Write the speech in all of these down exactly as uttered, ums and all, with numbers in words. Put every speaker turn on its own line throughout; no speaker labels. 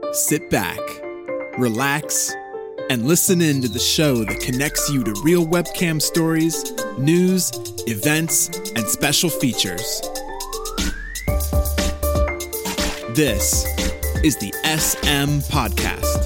Sit back, relax, and listen in to the show that connects you to real webcam stories, news, events, and special features. This is the S M Podcast.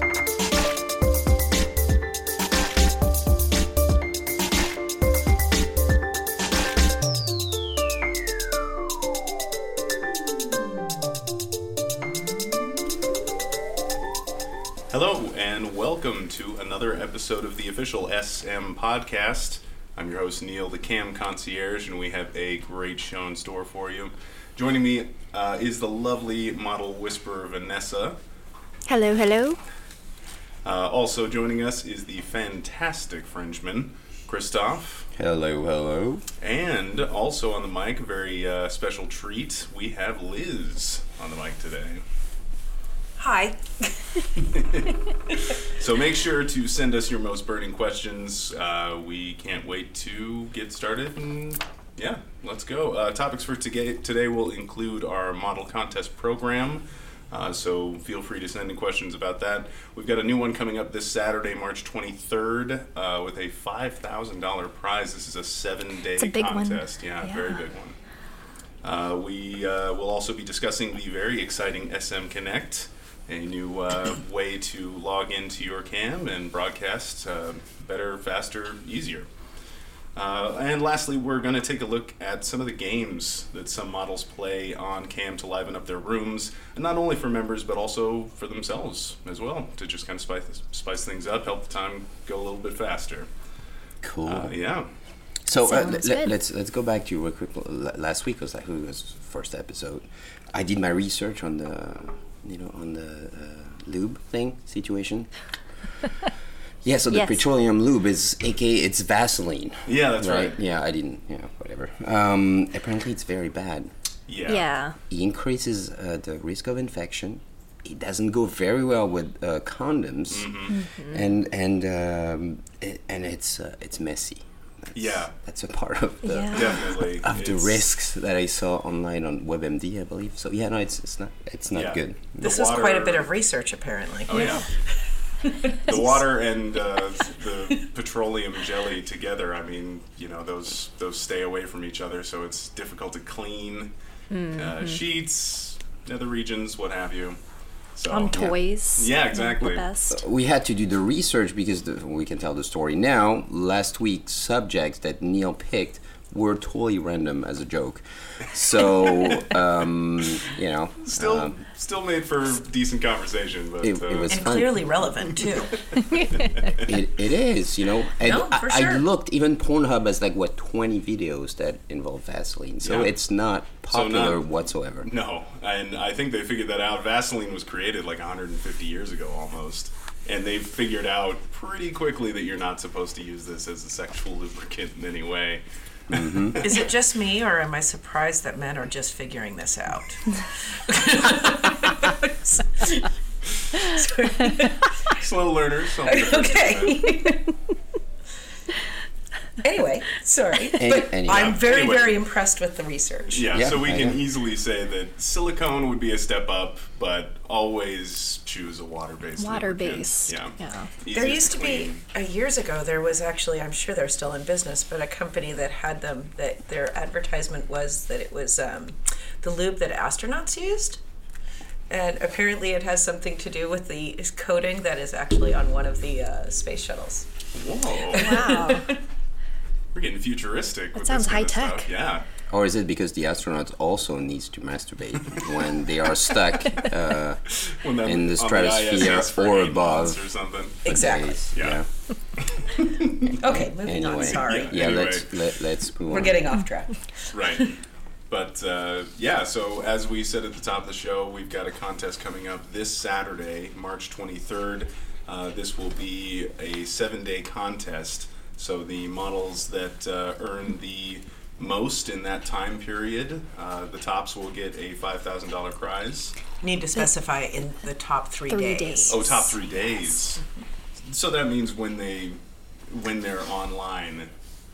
Hello, and welcome to another episode of the official S M Podcast. I'm your host, Neil, the Cam Concierge, and we have a great show in store for you. Joining me uh, is the lovely model whisperer, Vanessa.
Hello, hello.
Uh, also joining us is the fantastic Frenchman, Christophe.
Hello, hello.
And also on the mic, a very uh, special treat, we have Liz on the mic today.
Hi.
So make sure to send us your most burning questions. Uh, we can't wait to get started. And yeah, let's go. Uh, topics for today, today will include our model contest program. Uh, so feel free to send in questions about that. We've got a new one coming up this Saturday, March twenty-third, uh, with a five thousand dollars prize. This is a seven-day
It's a big
contest.
one.
Yeah,
Yeah.
very big one. Uh, we uh, will also be discussing the very exciting S M Connect, a new uh, way to log into your cam and broadcast uh, better, faster, easier. Uh, and lastly, we're going to take a look at some of the games that some models play on cam to liven up their rooms, and not only for members, but also for themselves as well, to just kind of spice, spice things up, help the time go a little bit faster.
Cool.
Uh, yeah.
So uh,
Sounds
let,
good.
let's let's go back to real quick. L- Last week was like who was first episode. I did my research on the you know on the uh, lube thing situation. Yeah, so the
Yes.
petroleum lube is, aka it's Vaseline.
Yeah, that's right.
Yeah, I didn't. Yeah, whatever. Um, apparently, it's very bad.
Yeah.
Yeah.
It increases uh, the risk of infection. It doesn't go very well with uh, condoms,
Mm-hmm.
and and um, it, and it's uh, it's messy. That's,
Yeah.
that's a part of the
Yeah.
Definitely.
of the
It's-
risks that I saw online on WebMD, I believe. So yeah, no, it's it's not it's not
Yeah.
good.
This
The
is quite a
water-
bit of research, apparently.
Oh, yeah. The water and uh, the petroleum jelly together, I mean, you know, those those stay away from each other, so it's difficult to clean. Uh, sheets, nether regions, what have you. So,
On toys.
Yeah, exactly.
The best.
We had to do the research because the, we can tell the story now. Last week's subjects that Neil picked were totally random as a joke. So, um, you know.
Still,
um,
still made for decent conversation, but
It-
uh,
it was
And
fun.
clearly relevant, too.
It, it is, you know. And
No,
I,
for
I
sure.
looked, even Pornhub has like, what, twenty videos that involve Vaseline. So
Yeah.
it's not
So not-
popular whatsoever.
no. And I think they figured that out. Vaseline was created like one hundred fifty years ago almost. And they figured out pretty quickly that you're not supposed to use this as a sexual lubricant in any way.
Is it just me, or am I surprised that men are just figuring this out?
Slow learners. something to first
Okay. Anyway, sorry.
Any-
But
anyway.
I'm very,
Anyway.
very impressed with the research.
Yeah,
Yeah,
so we
I
can
know.
easily say that silicone would be a step up, but always choose a water-based.
Water
lubricant.
based.
Yeah.
Yeah.
There
Easiest
used to be,
clean.
uh, years ago, there was actually, I'm sure they're still in business, but a company that had them, that their advertisement was that it was um, the lube that astronauts used. And apparently it has something to do with the coating that is actually on one of the uh, space shuttles.
Whoa,
Wow.
we're getting futuristic. with
sounds
this kind of
high-tech.
stuff. Yeah.
Or is it because the astronauts also needs to masturbate when they are stuck uh,
When they're
in the
on I S
stratosphere
S for
or
eight months
above?
or something.
for
Exactly.
days?
Yeah.
Okay, moving on,
Anyway,
sorry.
yeah,
Anyway.
let's let, let's move
We're
on.
getting off track.
Right. But uh, yeah, so as we said at the top of the show, we've got a contest coming up this Saturday, March twenty-third. Uh, this will be a seven-day contest. So the models that uh, earn the most in that time period, uh, the tops will get a five thousand dollars prize.
Need to specify in the top three,
Three
days.
days.
Oh, top three days. So that means when they when they're online,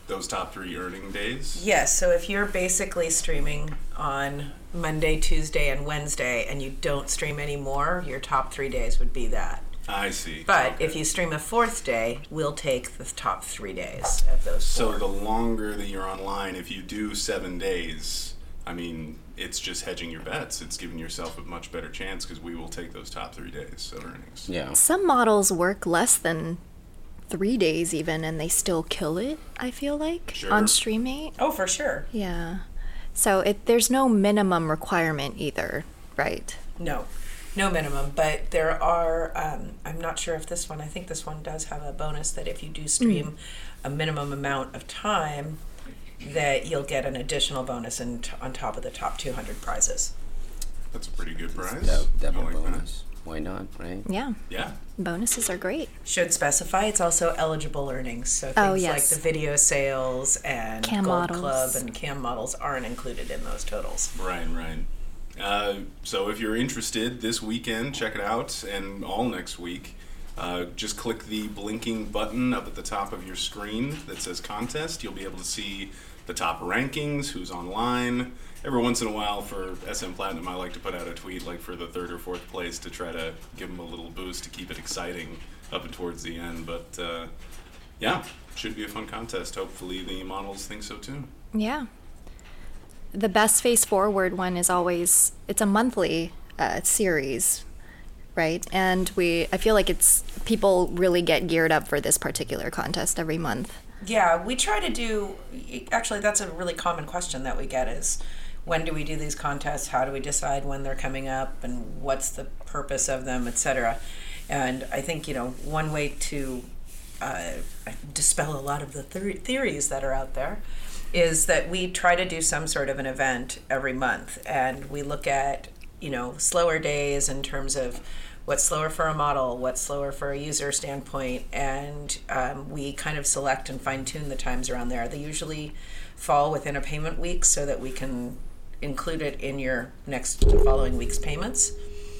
those top three earning days?
Yes, so if you're basically streaming on Monday, Tuesday, and Wednesday, and you don't stream anymore, your top three days would be that.
I see.
But
Okay.
if you stream a fourth day, we'll take the top three days of those four.
So the longer that you're online, if you do seven days, I mean, it's just hedging your bets. It's giving yourself a much better chance because we will take those top three days of earnings.
Yeah.
Some models work less than three days even, and they still kill it, I feel like,
Sure.
on StreamMate.
Oh, for sure.
Yeah. So it there's no minimum requirement either, right?
No, no minimum, but there are, um, I'm not sure if this one, I think this one does have a bonus that if you do stream a minimum amount of time, that you'll get an additional bonus in t- on top of the top two hundred prizes.
That's a pretty good prize.
Dou-
I
double
like that.
bonus. Why not, right?
Yeah.
Yeah.
Bonuses are great.
Should specify it's also eligible earnings. So things
Oh,
like
yes.
the video sales and
Cam
Gold
models.
Club and cam models aren't included in those totals.
Right, right. Uh, so if you're interested this weekend, check it out, and all next week. Uh, just click the blinking button up at the top of your screen that says contest. You'll be able to see the top rankings, who's online. Every once in a while for S M Platinum, I like to put out a tweet like for the third or fourth place to try to give them a little boost to keep it exciting up and towards the end. But uh, yeah, should be a fun contest. Hopefully the models think so too.
Yeah. The best face forward one is always, it's a monthly uh, series, right? And we, I feel like it's, people really get geared up for this particular contest every month.
Yeah, we try to do, actually that's a really common question that we get is, when do we do these contests? How do we decide when they're coming up and what's the purpose of them, et cetera. And I think, you know, one way to uh, dispel a lot of the theor- theories that are out there is that we try to do some sort of an event every month, and we look at, you know, slower days in terms of what's slower for a model, what's slower for a user standpoint, and um, we kind of select and fine-tune the times around there. They usually fall within a payment week so that we can include it in your next following week's payments.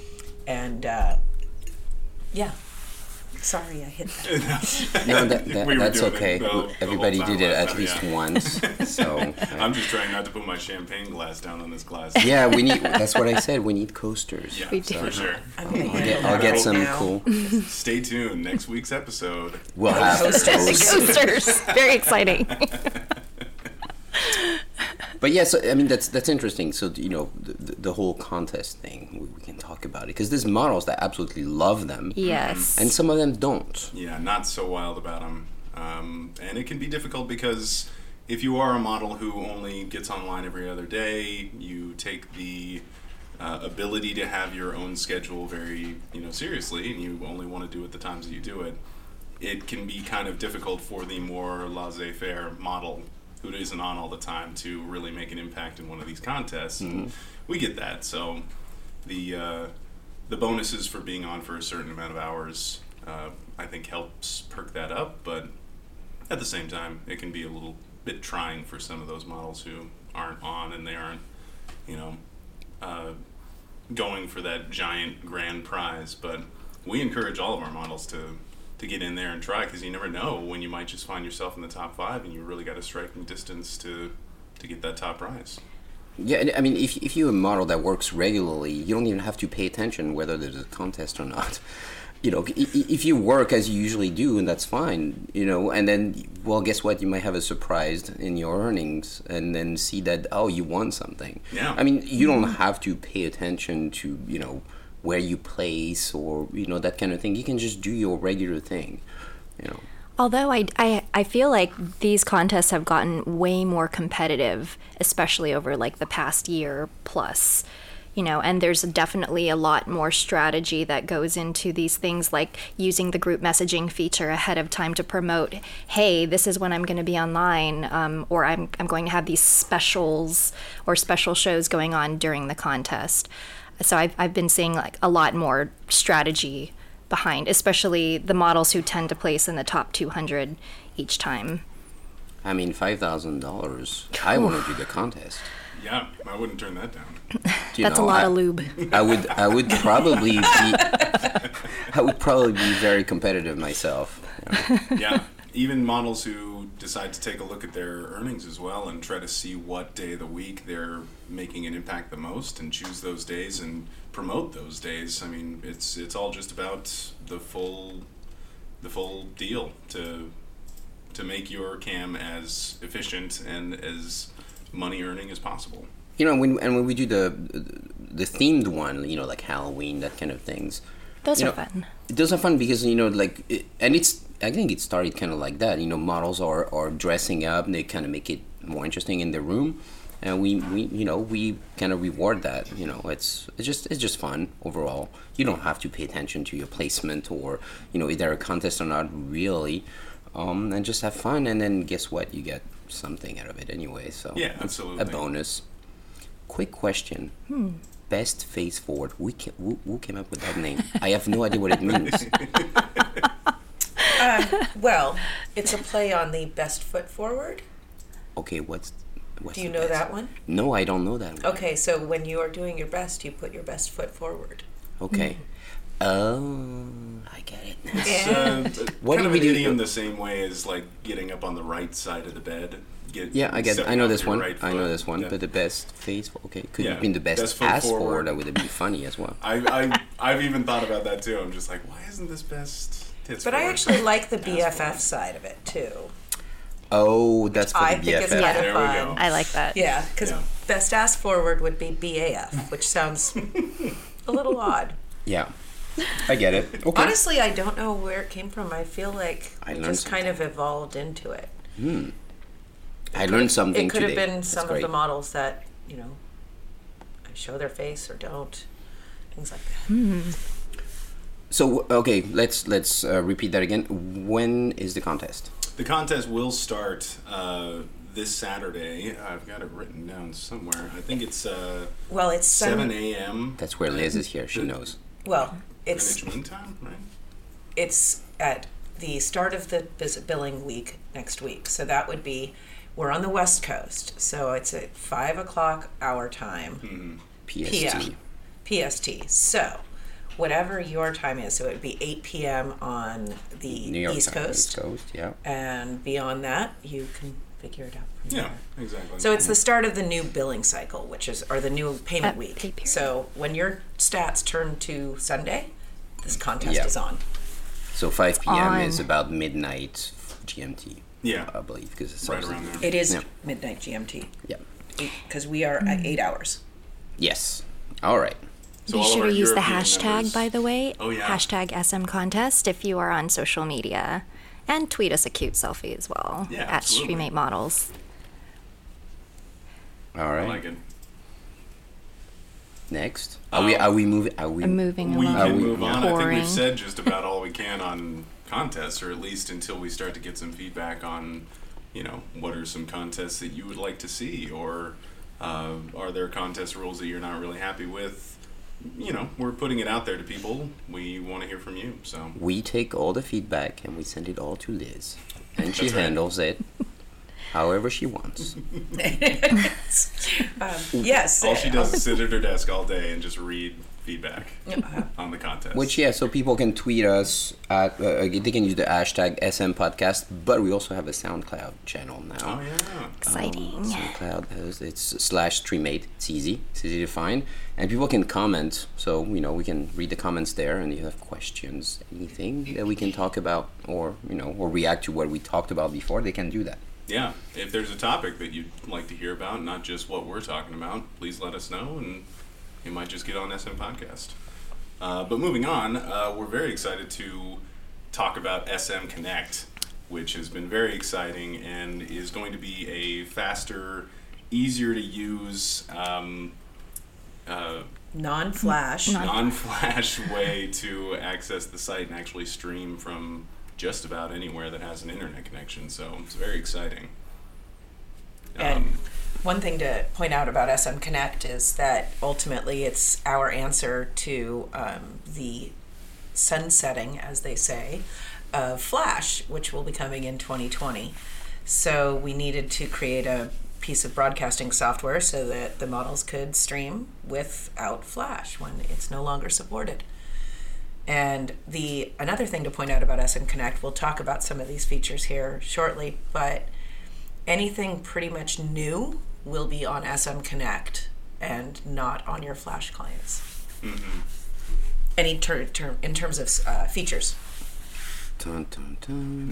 And uh, yeah, sorry I hit that.
No, that, that,
We were
that's
doing it
okay.
the- the whole
Everybody
time
did it
last
at
time,
least
yeah.
once. So
I'm just trying not to put my champagne glass down on this glass.
yeah, we need. That's what I said. We need coasters.
Yeah,
We do.
for sure.
I'm gonna
I'll
handle
get, I'll
that
get
right
some
now.
cool.
Stay tuned. Next week's episode.
We'll have
Coasters.
coasters.
Coasters. Very exciting.
But yeah, so I mean that's that's interesting. So you know the, the whole contest thing, we, we can talk about it because there's models that absolutely love them,
Yes.
and some of them don't.
Yeah, not so wild about them. Um, and it can be difficult because if you are a model who only gets online every other day, you take the uh, ability to have your own schedule very, you know, seriously, and you only want to do it the times that you do it. It can be kind of difficult for the more laissez-faire model who isn't on all the time to really make an impact in one of these contests. And we get that. So the uh, the bonuses for being on for a certain amount of hours, uh, I think, helps perk that up. But at the same time, it can be a little bit trying for some of those models who aren't on and they aren't, you know, uh, going for that giant grand prize. But we encourage all of our models to to get in there and try, because you never know when you might just find yourself in the top five and you really got a striking distance to to get that top prize.
Yeah, and I mean, if if you're a model that works regularly, you don't even have to pay attention whether there's a contest or not. You know, i- i- if you work as you usually do, and that's fine, you know, and then, well, guess what? You might have a surprise in your earnings and then see that, oh, you won something.
Yeah.
I mean, you don't have to pay attention to, you know, where you place or, you know, that kind of thing. You can just do your regular thing, you know.
Although I, I, I feel like these contests have gotten way more competitive, especially over like the past year plus, you know, and there's definitely a lot more strategy that goes into these things, like using the group messaging feature ahead of time to promote, hey, this is when I'm going to be online, um, or I'm, I'm going to have these specials or special shows going on during the contest. So I've, I've been seeing like a lot more strategy behind, especially the models who tend to place in the top two hundred each time.
I mean, five thousand dollars. I want to do the contest.
Yeah, I wouldn't turn that down.
You
That's
know,
a lot
I,
of lube.
I would, I would probably be, I would probably be very competitive myself. you know.
Yeah, even models who decide to take a look at their earnings as well and try to see what day of the week they're making an impact the most and choose those days and promote those days. I mean, it's it's all just about the full the full deal to to make your cam as efficient and as money earning as possible.
You know, when and when we do the the themed one, you know, like Halloween, that kind of things.
Those
you
are
know,
fun.
Those are fun because, you know, like, it, and it's, I think it started kind of like that. You know, models are, are dressing up and they kind of make it more interesting in the room. And we, we you know, we kind of reward that. You know, it's it's just it's just fun overall. You don't have to pay attention to your placement or, you know, if there a contest or not, really. Um, and just have fun. And then guess what? You get something out of it anyway. So
Yeah,
it's
absolutely.
a bonus. Quick question.
Hmm.
Best face forward. We ca- who, who came up with that name? I have no idea what it means.
Um, well, it's a play on the best foot forward.
Okay, what's what's
Do you
the
know
best?
that one?
No, I don't know that one.
Okay, so when you are doing your best, you put your best foot forward.
Okay. Oh, I get it now.
It's, uh,
What
kind
do
of
we
an
do-
idiom the same way as like getting up on the right side of the bed. Get,
Yeah, I get.
stepping
I know
out
this
with your
one.
right
I know
foot.
this one.
Yeah.
But the best face. Okay, could
Yeah,
have been the best,
best foot
ass
forward.
forward. That would have been funny as well.
I, I, I've even thought about that too. I'm just like, why isn't this best tits
But I
forward?
actually like the
Ass
B F F
forward.
side of it too.
Oh, that's for
I
the
think
B F
it's
F.
kind
There
of
we
fun.
go.
I like that.
Yeah, because
Yeah.
best ass forward would be B A F, which sounds a little odd.
Yeah, I get it. Okay.
Honestly, I don't know where it came from. I feel like
I
we
learned
just kind of evolved into it.
Hmm. I learned something
It could
today.
have been
That's
some of
great.
the models that, you know, show their face or don't, things like that.
So okay, let's let's uh, repeat that again. When is the contest?
The contest will start uh, this Saturday. I've got it written down somewhere. I think it's uh,
Well, it's
seven
some,
a.m.
That's where Liz is here. She knows.
well, it's
Greenwich Mean Time, right?
it's at the start of the vis- billing week next week. So that would be, we're on the West Coast, so it's at five o'clock our time,
P S T.
P M, P S T. So whatever your time is, so it would be eight p.m. on the
New York
East
time,
Coast,
East Coast. Yeah.
and beyond that, you can figure it out from
Yeah,
there.
exactly.
So it's the start of the new billing cycle, which is, or the new payment
Uh,
week.
pay period.
So when your stats turn to Sunday, this contest
Yeah.
is on.
So five p.m.
On.
is about midnight G M T.
Yeah.
I believe because it's
Right
also-
around there.
It is
Yeah.
midnight G M T
Yeah.
because we are at eight hours.
Yes. All right.
So
Be
all of
sure
our
to use the
European
hashtag,
members-
by the way.
Oh, yeah.
Hashtag S M Contest if you are on social media. And tweet us a cute selfie as well.
Yeah,
at
absolutely.
Stream eight Models.
All
I
right.
like it.
Next. Are we? Are we moving? Are we?
I'm moving
We
along.
Are
can
we-
move on. I think
Boring.
we've said just about all we can on contests, or at least until we start to get some feedback on, you know, what are some contests that you would like to see, or uh, are there contest rules that you're not really happy with? You know, we're putting it out there to people. We want to hear from you. So
We take all the feedback and we send it all to Liz, and she
That's right.
handles it however she wants.
Um, yes.
all she does is sit at her desk all day and just read feedback
Uh,
on the contest.
Which, yeah, so people can tweet us at, uh, they can use the hashtag S M Podcast, but we also have a SoundCloud channel now.
Oh yeah.
Exciting.
SoundCloud has it's slash streammate. It's easy. It's easy to find, and people can comment. So you know we can read the comments there, and if you have questions, anything that we can talk about, or you know, or react to what we talked about before, they can do that.
Yeah, if there's a topic that you'd like to hear about, not just what we're talking about, please let us know, and you might just get on S M Podcast. Uh, but moving on, uh, we're very excited to talk about S M Connect, which has been very exciting and is going to be a faster, easier to use, um, uh,
non-flash.
Non-
non-flash way to access the site and actually stream from just about anywhere that has an internet connection. So it's very exciting.
And
Um,
one thing to point out about S M Connect is that ultimately it's our answer to um, the sunsetting, as they say, of Flash, which will be coming in twenty twenty. So we needed to create a piece of broadcasting software so that the models could stream without Flash when it's no longer supported. And the another thing to point out about S M Connect, we'll talk about some of these features here shortly, but anything pretty much new will be on S M Connect and not on your Flash clients.
Mm-hmm.
Any ter- ter- in terms of uh, features.
Dun, dun, dun.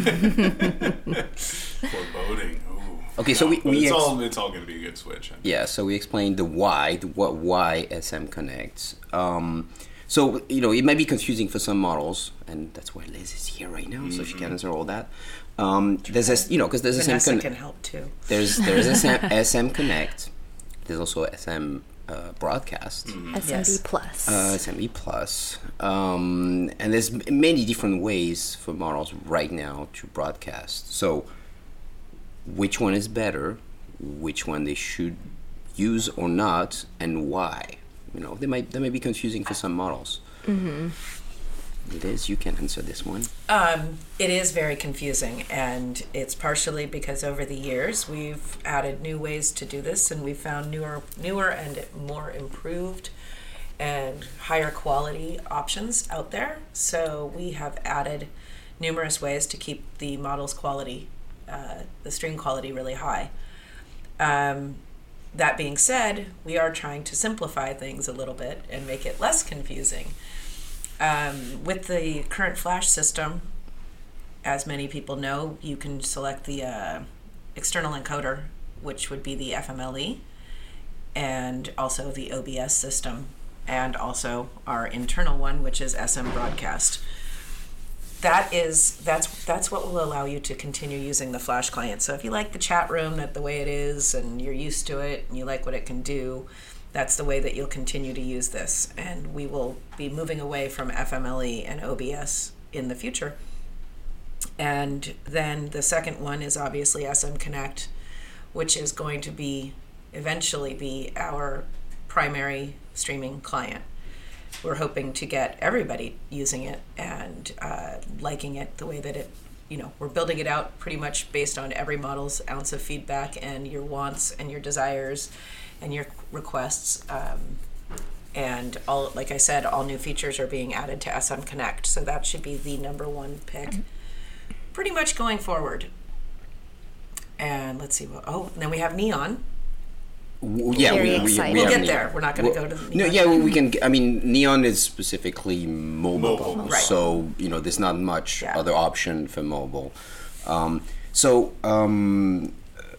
Foreboding. Ooh.
Okay, so
No,
we,
but
we
it's
ex-
all it's all going to be a good switch.
yeah, so we explained the why, the what why S M Connect. Um, so you know it might be confusing for some models, and that's why Liz is here right now, so she can answer all that. Um, there's this, you know, because there's S M
Vanessa
Connect.
can help too.
There's there's S M, S M Connect. There's also S M uh, Broadcast.
S M B
Yes.
Plus.
Uh, S M E Plus, um, and there's m- many different ways for models right now to broadcast. So, which one is better? Which one they should use or not, and why? You know, they might that may be confusing for some models. Mm-hmm. It is. You can answer this one.
Um, it is very confusing, and it's partially because over the years we've added new ways to do this, and we've found newer, newer and more improved and higher quality options out there. So we have added numerous ways to keep the model's quality, uh, the stream quality, really high. Um, that being said, we are trying to simplify things a little bit and make it less confusing. Um, with the current Flash system, as many people know, you can select the uh, external encoder, which would be the F M L E, and also the O B S system, and also our internal one, which is S M Broadcast. That is that's that's what will allow you to continue using the Flash client. So if you like the chat room that the way it is, and you're used to it, and you like what it can do, that's the way that you'll continue to use this. And we will be moving away from F M L E and O B S in the future. And then the second one is obviously S M Connect, which is going to be eventually be our primary streaming client. We're hoping to get everybody using it and uh, liking it the way that it, you know, we're building it out pretty much based on every model's ounce of feedback and your wants and your desires and your requests. Um, and all, like I said, all new features are being added to S M Connect. So that should be the number one pick pretty much going forward. And let's see what, oh, and then we have Neon.
W- Yeah,
Very
we, we,
exciting.
we
We'll
have
get
Neon.
there. We're not going to
Well,
go to the
No,
Neon.
yeah, well, we can. I mean, Neon is specifically mobile,
Mobile,
right.
so you know, there's not much
Yeah.
other option for mobile. Um, so, um,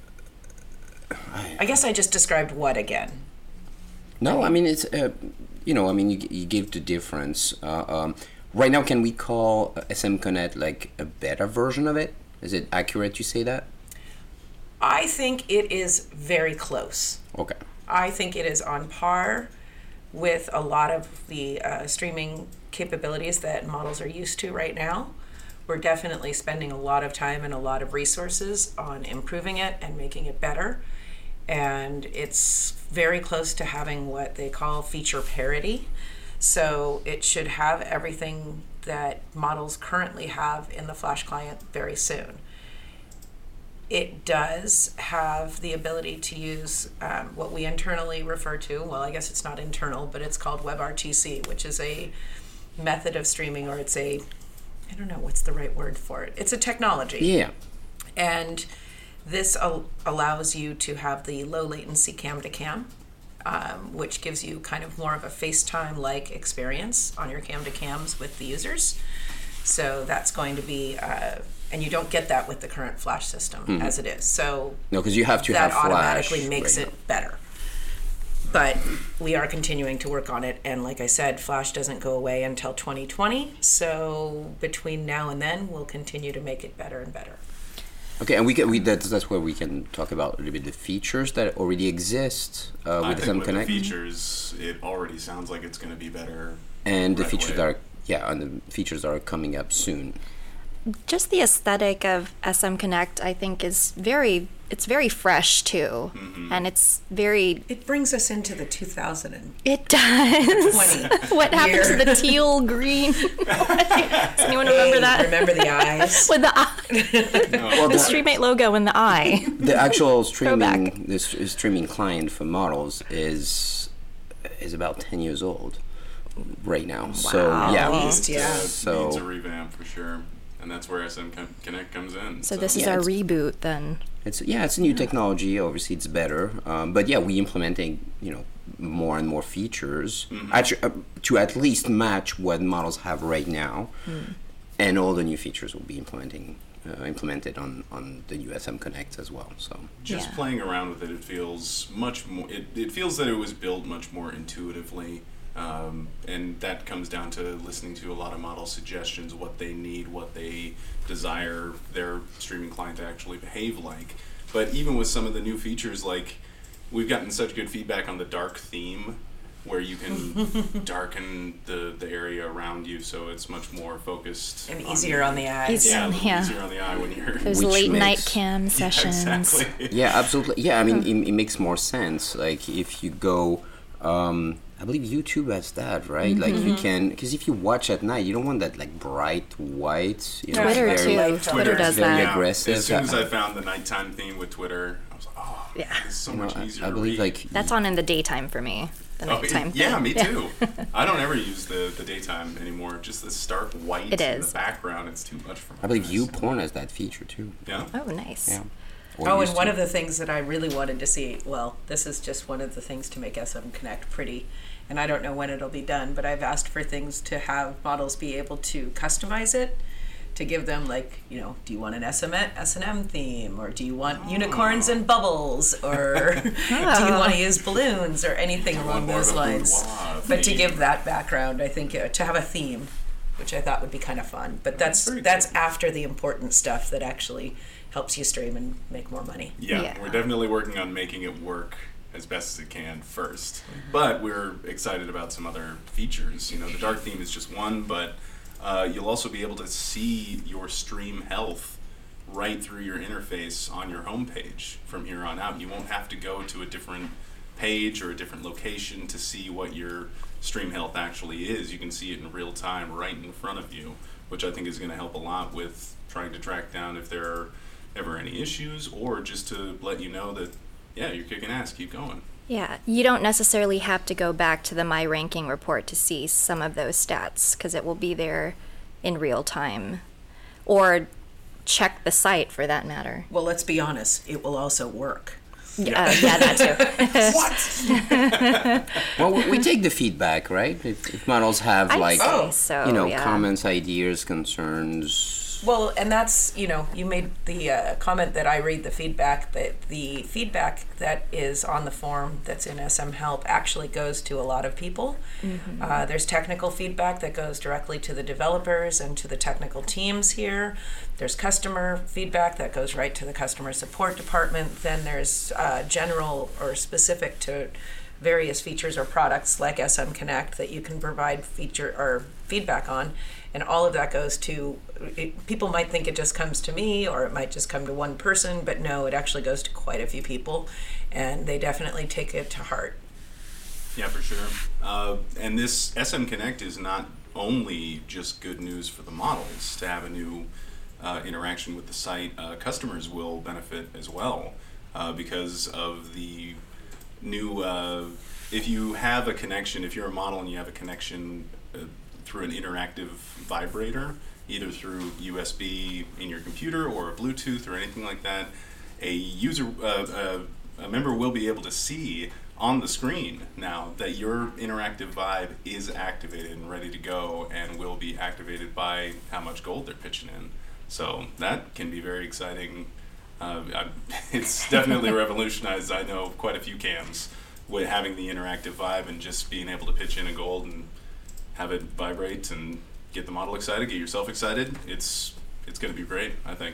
I guess I just described what again?
no, I mean it's, uh, you know, I mean you, you give the difference. Uh, um, right now, can we call S M Connect like a better version of it? Is it accurate to say that?
I think it is very close.
Okay.
I think it is on par with a lot of the uh, streaming capabilities that models are used to right now. We're definitely spending a lot of time and a lot of resources on improving it and making it better. And it's very close to having what they call feature parity. So it should have everything that models currently have in the Flash client very soon. It does have the ability to use um, what we internally refer to, well, I guess it's not internal, but it's called WebRTC, which is a method of streaming, or it's a, I don't know what's the right word for it. It's a technology.
Yeah.
And this al- allows you to have the low latency cam to cam, um, which gives you kind of more of a FaceTime-like experience on your cam to cams with the users. So that's going to be, uh, and you don't get that with the current Flash system as it is. So
No, because you have to
that
have Flash.
automatically makes
right
it better. But we are continuing to work on it, and like I said, Flash doesn't go away until twenty twenty. So between now and then, we'll continue to make it better and better.
Okay, and we can we that's that's where we can talk about a little bit the features that already exist uh,
I
with
think
S M
with
Connect,
the features, it already sounds like it's going to be better.
and the
right
features
away.
that are yeah, and the features that are coming up soon.
Just the aesthetic of S M Connect, I think, is very, it's very fresh too.
Mm-hmm.
And it's very,
It brings us into the two thousand
it does.
twenty.
What happened to
year.
the teal green? Does anyone remember that?
Remember the eyes?
With the eye,
Well,
the
the,
Streammate logo in the eye.
the actual streaming
Throwback.
the s- streaming client for models is is about ten years old right now. So
Wow.
yeah,
At least, yeah.
It
So-
needs a revamp for sure, and that's where S M Con- Connect comes in.
So this is
Yeah,
our
it's-
reboot then.
It's yeah, it's a new technology. Obviously, it's better. Um, but yeah, we implementing you know more and more features
Mm-hmm.
actu- uh, to at least match what models have right now,
Mm.
and all the new features will be implementing uh, implemented on on the U S M Connect as well. So
Just
Yeah.
playing around with it, it feels much more. It, it feels that it was built much more intuitively, um, and that comes down to listening to a lot of model suggestions, what they need, what they desire their streaming client to actually behave like. But even with some of the new features, like we've gotten such good feedback on the dark theme, where you can darken the, the area around you, so it's much more focused
And
on
easier
you.
on the eyes.
Easy.
Yeah, a little
Yeah.
easier on the eye when you're.
Those
Which
late night
makes-
cam
Yeah,
sessions.
exactly.
yeah, absolutely. Yeah, I mean, it, it makes more sense. Like if you go, um, I believe YouTube has that, right? Like you can, because if you watch at night, you don't want that like bright white. You know,
Twitter
very-
too.
Twitter
Twitter does
very
that.
Yeah,
aggressive.
as soon as I found the nighttime theme with Twitter, I was like, oh,
Yeah.
it's so
You know,
much
I,
easier
I
to
believe
read.
like
That's on in the daytime for me. The
Oh,
nighttime.
yeah,
thing.
me too. I don't ever use the, the daytime anymore. Just the stark white
It
in
is.
the background. It's too much for my
I believe
eyes.
YouPorn has that feature too.
Yeah.
Oh, nice.
Yeah. Or
Oh,
used
and one
to.
of the things that I really wanted to see, well, this is just one of the things to make S M Connect pretty, and I don't know when it'll be done, but I've asked for things to have models be able to customize it, to give them like, you know, do you want an S M S and M theme, or do you want unicorns and bubbles, or do you want to use balloons, or anything
want
along
more
those
of a
lines.
boudoir
But to
theme.
give that background, I think uh, to have a theme, which I thought would be kind of fun. But that's
very
that's
cool.
after the important stuff that actually helps you stream and make more money.
Yeah,
Yeah.
we're definitely working on making it work as best as it can first. But we're excited about some other features. You know, the dark theme is just one, but uh, you'll also be able to see your stream health right through your interface on your homepage from here on out. You won't have to go to a different page or a different location to see what your stream health actually is. You can see it in real time right in front of you, which I think is going to help a lot with trying to track down if there are ever any issues, or just to let you know that, yeah, you're kicking ass, keep going.
Yeah, you don't necessarily have to go back to the My Ranking report to see some of those stats because it will be there in real time. Or check the site for that matter.
Well, let's be honest, it will also work.
Yeah, uh, yeah that too.
Well, we, we take the feedback, right? If, if models have
I'd
like,
say
Oh,
so,
you know,
yeah.
comments, ideas, concerns.
Well, and that's, you know, you made the uh, comment that I read the feedback, that the feedback that is on the form that's in S M Help actually goes to a lot of people.
Mm-hmm.
Uh, there's technical feedback that goes directly to the developers and to the technical teams here. There's customer feedback that goes right to the customer support department. Then there's uh, general or specific to various features or products like S M Connect that you can provide feature or feedback on. And all of that goes to, it, people might think it just comes to me or it might just come to one person, but no, it actually goes to quite a few people, and they definitely take it to heart.
Yeah, for sure. Uh, and this S M Connect is not only just good news for the models to have a new uh, interaction with the site. Uh, customers will benefit as well uh, because of the new, uh, if you have a connection, if you're a model and you have a connection uh, through an interactive vibrator, either through U S B in your computer or Bluetooth or anything like that, a user, uh, uh, a member will be able to see on the screen now that your interactive vibe is activated and ready to go, and will be activated by how much gold they're pitching in. So that can be very exciting. Uh, I, it's definitely revolutionized, I know, quite a few cams with having the interactive vibe and just being able to pitch in a gold and have it vibrate and get the model excited, get yourself excited. It's it's going to be great, I think.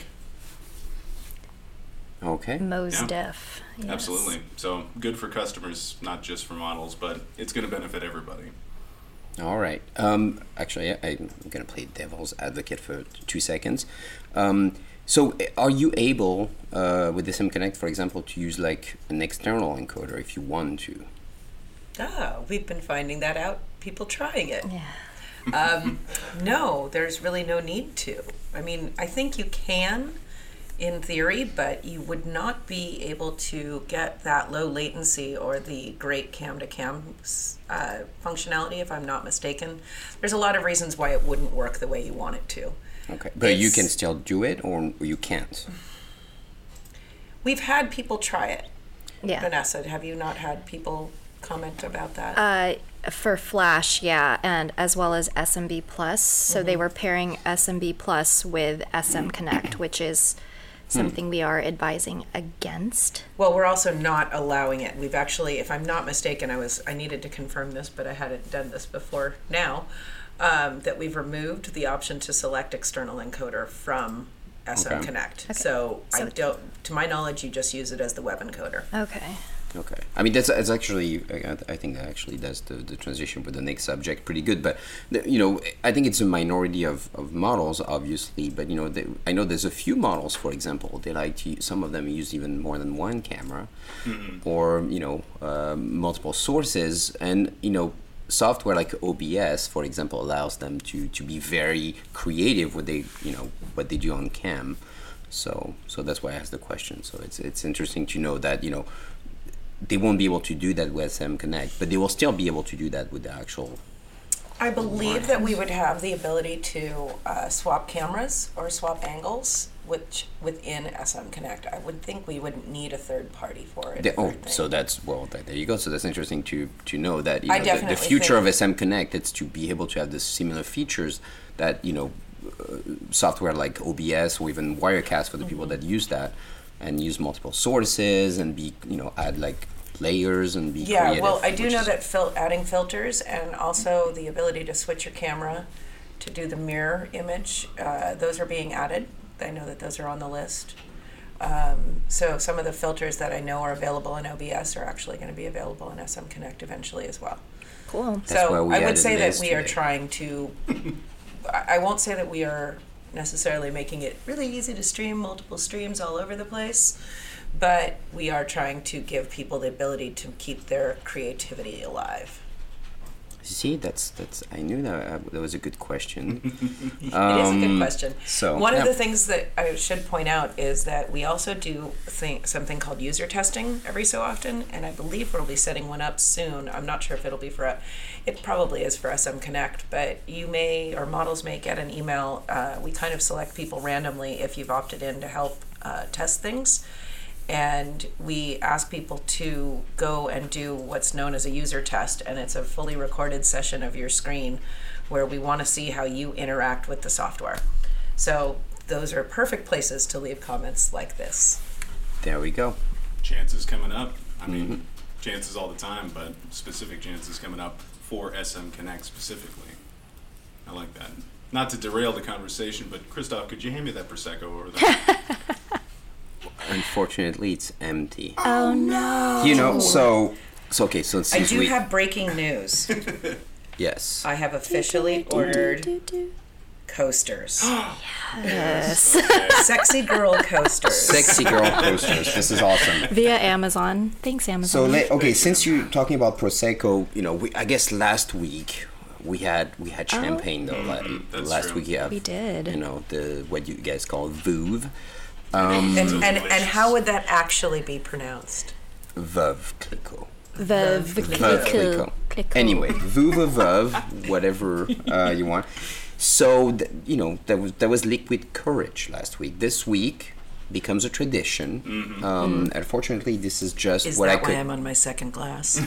Okay.
Mos
Yeah.
Def. Yes.
Absolutely. So good for customers, not just for models, but it's going to benefit everybody.
All right. Um, actually, I, I'm going to play devil's advocate for two seconds. Um, so, uh, are you able, uh, with the S M Connect, for example, to use like an external encoder if you want to?
Ah, we've been finding that out, people trying it.
Yeah.
Um, no, there's really no need to. I mean, I think you can in theory, but you would not be able to get that low latency or the great cam-to-cam uh, functionality, if I'm not mistaken. There's a lot of reasons why it wouldn't work the way you want it to.
Okay. But you
It's-
can still do it, or you can't?
We've had people try it.
Yeah.
Vanessa, have you not had people comment about that?
Uh, for Flash, yeah, and as well as S M B Plus. So
Mm-hmm.
they were pairing S M B Plus with S M Connect, which is something we are advising against.
Well, we're also not allowing it. We've actually, if I'm not mistaken, I was I needed to confirm this, but I hadn't done this before now, um, that we've removed the option to select external encoder from S M
Okay.
Connect. So, I
So-
don't, to my knowledge, you just use it as the web encoder.
Okay.
Okay. I mean, that's, that's actually, I, I think that actually does the, the transition with the next subject pretty good. But, the, you know, I think it's a minority of, of models, obviously. But, you know, they, I know there's a few models, for example, they like to, some of them use even more than one camera
Mm-hmm.
or, you know, uh, multiple sources. And, you know, software like O B S, for example, allows them to, to be very creative with they, you know, what they do on cam. So, so that's why I asked the question. So it's, it's interesting to know that, you know, they won't be able to do that with S M Connect, but they will still be able to do that with the actual.
I believe that we would have the ability to uh, swap cameras or swap angles, which within S M Connect. I would think we wouldn't need a third party for it.
The,
if
oh,
anything.
so that's well. That, there you go. So that's interesting to to know that you
I
know, the, the
definitely
future
think-
of S M Connect it's to be able to have the similar features that you know uh, software like O B S or even Wirecast for the people
Mm-hmm.
that use that and use multiple sources and be you know add like layers and be
Yeah,
creative.
well, I do
which
know
is-
that fil- adding filters and also the ability to switch your camera to do the mirror image, uh, those are being added. I know that those are on the list. Um, so some of the filters that I know are available in O B S are actually going to be available in S M Connect eventually as well.
Cool.
That's why
So
we
I would
added
say that
Liz
we are
today.
trying to, I I won't say that we are necessarily making it really easy to stream multiple streams all over the place, but we are trying to give people the ability to keep their creativity alive.
See, that's that's. I knew that uh, that was a good question.
It is a
Um,
good question.
so,
One
yeah.
of the things that I should point out is that we also do think something called user testing every so often, and I believe we'll be setting one up soon. I'm not sure if it'll be for, it probably is for S M Connect, but you may, or models may get an email. Uh, we kind of select people randomly if you've opted in to help uh, test things. And we ask people to go and do what's known as a user test, and it's a fully recorded session of your screen where we want to see how you interact with the software. So those are perfect places to leave comments like this.
There we go.
Chances coming up. I mean, chances all the time, but specific chances coming up for S M Connect specifically. I like that. Not to derail the conversation, but Christoph, could you hand me that Prosecco over there?
Unfortunately, it's empty.
Oh no.
You know, so so okay. So
I
since
do
we
have breaking news.
yes,
I have officially ordered coasters.
Yes.
Sexy girl coasters.
sexy girl posters. This is awesome.
Via Amazon. Thanks,
So
Amazon.
let, okay, since you're talking about prosecco, you know, we, I guess last week we had we had champagne though. la-
that's
last
true.
week you have
We did.
you know the what you guys call Veuve, um,
And, and, and
delicious.
how would that actually be pronounced?
Veuve Clicquot.
The
Veuve Clicquot. Anyway, Veuve Veuve, whatever uh, you want. So th- you know that was that was liquid courage last week. This week becomes a tradition.
Mm-hmm.
Um, Unfortunately, this is just
Is
what
that
I could.
why I'm on my second glass?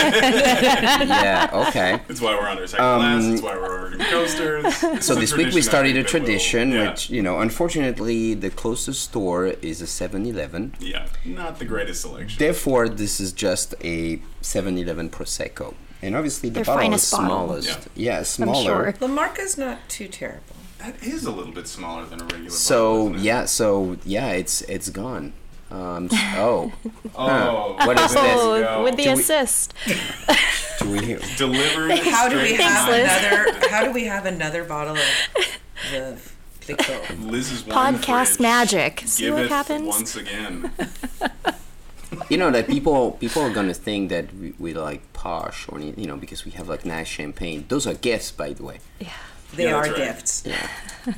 Yeah. Okay.
That's why we're on our second class. That's why we're ordering coasters. It's
Um, So
a
this week we
tradition I
started a
think that will-
tradition,
yeah.
which you know, unfortunately, the closest store is a seven eleven.
Yeah, not the greatest selection.
Therefore, this is just a seven eleven prosecco, and obviously the
Their
bottle is
finest bottle.
smallest. Yeah,
I'm
smaller.
sure.
La Marca's not too terrible.
That is a little bit smaller than a regular
So
bottle, isn't it?
yeah, so yeah, it's it's gone. Um, s- oh,
Oh,
What is
there
this?
you
Oh,
go.
with the
Do we-
assist.
do we hear?
Delivered.
How do we
straight
have
from
Liz.
another? How do we have another bottle of the Clicquot?
Liz's wine
Podcast
fridge
magic. See what
giveth
happens?
once again.
You know that people people are gonna think that we, we like posh or any- you know because we have like nice champagne. Those are gifts, by the way.
They
Yeah,
are
that's right.
gifts.
Yeah.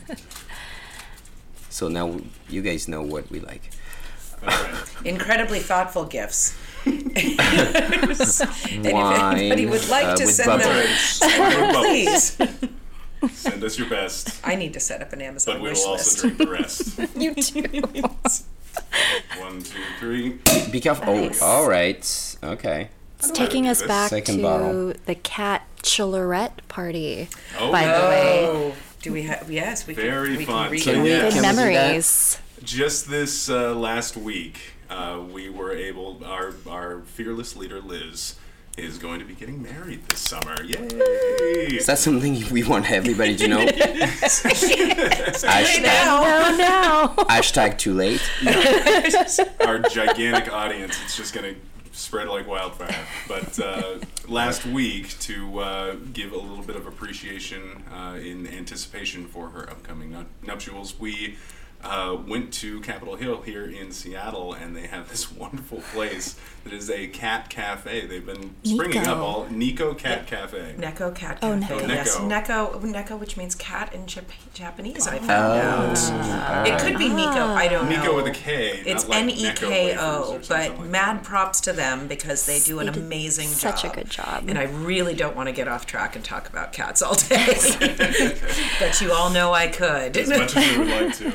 So now you guys know what we like.
All right.
Incredibly thoughtful gifts. And if anybody
Wine,
would like
uh,
to
with
send them,
bubbles.
send them, please.
Send us your best,
I need to set up an Amazon
but we
wish
will
list.
also drink the rest.
You too.
Wow. One, two, three.
Be careful.
Nice.
Oh, all right. Okay.
It's taking us
this.
back
Second
to
bottle.
the cat chillerette party,
Oh,
by
yeah.
the way.
Oh, do we have? Yes, we
Very
can. We
fun.
can read
Can we-
that.
Good
Can we do that?
memories.
Just this uh, last week, uh, we were able. Our our fearless leader Liz is going to be getting married this summer. Yay!
Is that something we want everybody to know? hashtag,
No, no.
hashtag too late.
Our gigantic audience, it's just going to spread like wildfire. But uh, last week, to uh, give a little bit of appreciation uh, in anticipation for her upcoming nu- nuptials, we uh, went to Capitol Hill here in Seattle, and they have this wonderful place that is a cat cafe. They've been springing
Nico.
up all Nico Cat Cafe.
Neko Cat
Oh,
Cafe.
Neko.
Yes,
Neko.
Neko, Neko, which means cat in Jap- Japanese. I found out. It could be Nico. I don't know.
Nico with a K.
It's
not like
N E
Necco
K
wafers
O,
or something
but
like
mad
that.
props to them because they do an
They did
amazing
such
job.
a good job.
And I really don't want to get off track and talk about cats all day. But you all know I could.
As much as we would like to.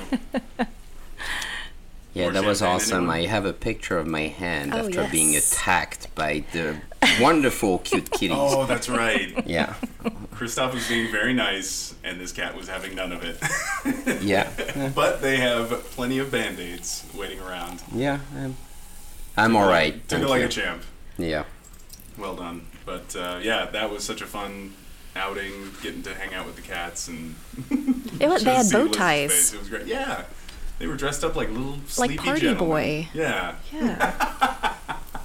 Yeah,
More
that was
champagne,
awesome.
anyone?
I have a picture of my hand
Oh,
after being
yes.
attacked by the wonderful cute kitties.
Oh, that's right.
Yeah,
Christoph was being very nice, and this cat was having none of it.
yeah,
But they have plenty of band-aids waiting around.
yeah. I'm, I'm all right.
Took
Thank
it like
you.
a champ.
Yeah.
Well done. But uh, yeah, that was such a fun outing, getting to hang out with the cats and
It was, they
just
had
see
bow
Liz's
ties.
face. It was great. Yeah, they were dressed up like little
Like
sleepy
party
gentlemen.
boy.
Yeah.
Yeah.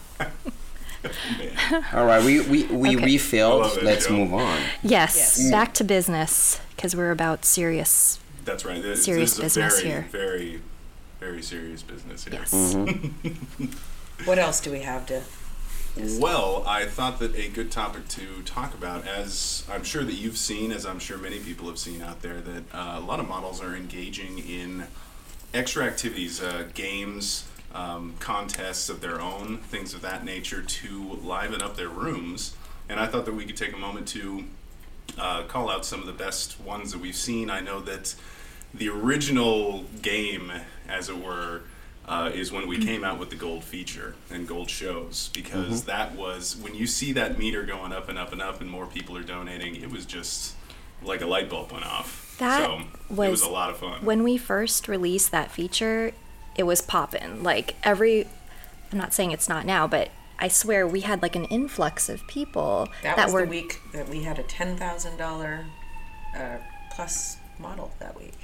Man.
All right, we we, we
Okay.
I
refilled.
love it,
Let's
Joe.
move on.
Yes,
Yes.
back to business because we're about serious.
That's right. This,
Serious
this is a
business
very,
here.
very, very serious business here.
Yes.
Mm-hmm.
What else do we have to?
Well, I thought that a good topic to talk about, as I'm sure that you've seen, as I'm sure many people have seen out there, that uh, a lot of models are engaging in extra activities, uh, games, um, contests of their own, things of that nature to liven up their rooms. And I thought that we could take a moment to uh, call out some of the best ones that we've seen. I know that the original game, as it were, uh, is when we came out with the gold feature and gold shows, because that was, when you see that meter going up and up and up and more people are donating, it was just like a light bulb went off.
That
so it
was
was a lot of fun.
When we first released that feature, it was poppin'. Like every, I'm not saying it's not now, but I swear we had like an influx of people
That,
that
was
were
the week that we had a ten thousand dollar uh, plus model that week.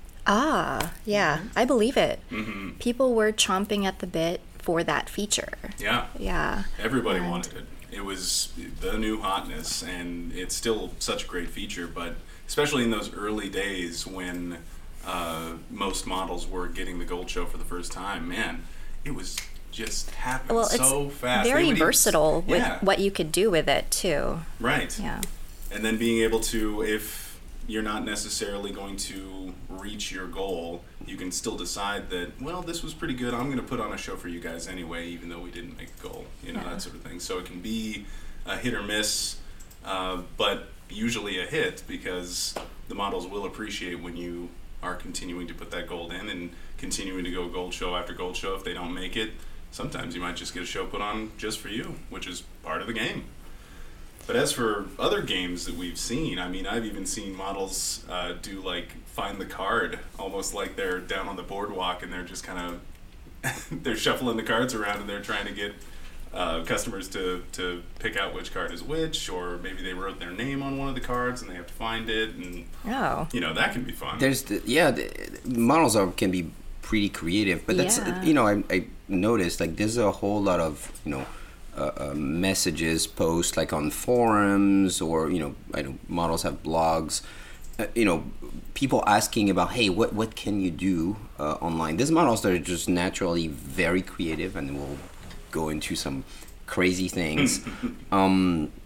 ah, yeah,
Mm-hmm.
I believe it.
hmm
People were chomping at the bit for that feature.
Yeah.
Yeah.
Everybody
And-
wanted it. It was the new hotness, and it's still such a great feature, but especially in those early days when uh, most models were getting the gold show for the first time, man, it was just happening
Well,
so
it's
fast. They
very
would even-
versatile with
yeah,
what you could do with it too.
right.
Yeah.
And then being able to, if you're not necessarily going to reach your goal, you can still decide that, well, this was pretty good. I'm going to put on a show for you guys anyway, even though we didn't make a goal, you know,
Yeah.
that sort of thing. So it can be a hit or miss, uh, but usually a hit, because the models will appreciate when you are continuing to put that gold in and continuing to go gold show after gold show. If they don't make it, sometimes you might just get a show put on just for you, which is part of the game. But as for other games that we've seen, I mean, I've even seen models uh, do like find the card, almost like they're down on the boardwalk and they're just kind of they're shuffling the cards around and they're trying to get uh, customers to to pick out which card is which, or maybe they wrote their name on one of the cards and they have to find it, and
Oh.
you know that can be fun.
There's the, yeah, the, models are can be pretty creative, but that's
Yeah.
you know I, I noticed like there's a whole lot of you know uh, uh, messages posts like on forums, or you know I know models have blogs, uh, you know people asking about, hey, what what can you do uh, online? There's models that are just naturally very creative and will go into some crazy things. um,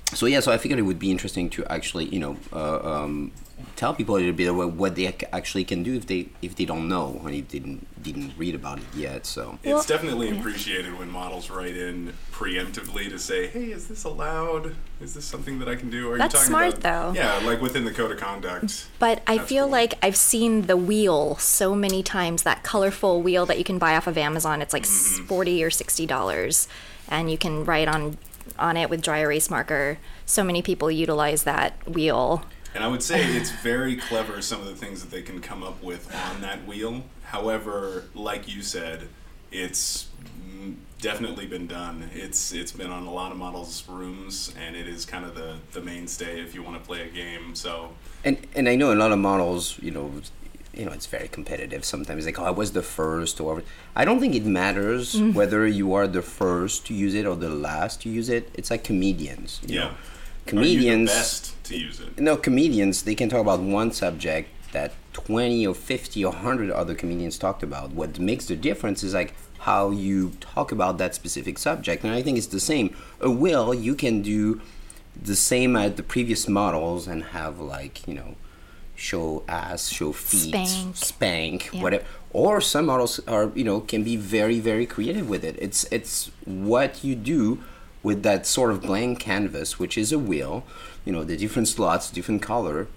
so yeah, so I figured it would be interesting to actually, you know, uh, um, tell people a little bit about what they ac- actually can do if they if they don't know or if they didn't didn't read about it yet. So
It's
Well,
definitely
yeah.
appreciated when models write in preemptively to say, "Hey, is this allowed? Is this something that I can do?" Are
That's
you talking
smart,
about,
though.
Yeah, like within the code of conduct.
But I
That's
feel
cool.
like I've seen the wheel so many times, that colorful wheel that you can buy off of Amazon. It's like
Mm-hmm.
forty or sixty dollars, and you can write on on it with dry erase marker. So many people utilize that wheel.
And I would say it's very clever, some of the things that they can come up with on that wheel. However, like you said, it's mm, definitely been done. It's it's been on a lot of models' rooms, and it is kind of the, the mainstay if you want to play a game. So
and and I know a lot of models, you know, you know, it's very competitive. Sometimes like, oh, I was the first, or I don't think it matters
Mm-hmm.
whether you are the first to use it or the last to use it. It's like comedians. You
yeah,
know?
Are
comedians.
you the best to use it?
No, comedians, they can talk about one subject that twenty or fifty or one hundred other comedians talked about. What makes the difference is like how you talk about that specific subject. And I think it's the same. A will, you can do the same as the previous models and have like, you know, show ass, show feet,
Spank.
spank,
Yeah.
whatever. Or some models are, you know, can be very, very creative with it. It's it's what you do with that sort of blank canvas, which is a wheel, you know, the different slots, different color,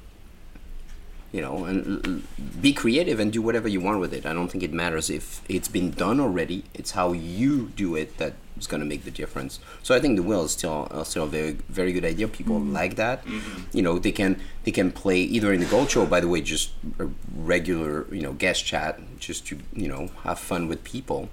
you know, and l- l- be creative and do whatever you want with it. I don't think it matters if it's been done already. It's how you do it that is going to make the difference. So I think the wheel is still uh, still a very very good idea. People like that. You know, they can they can play either in the Gold Show, by the way, just a regular, you know, guest chat, just to, you know, have fun with people.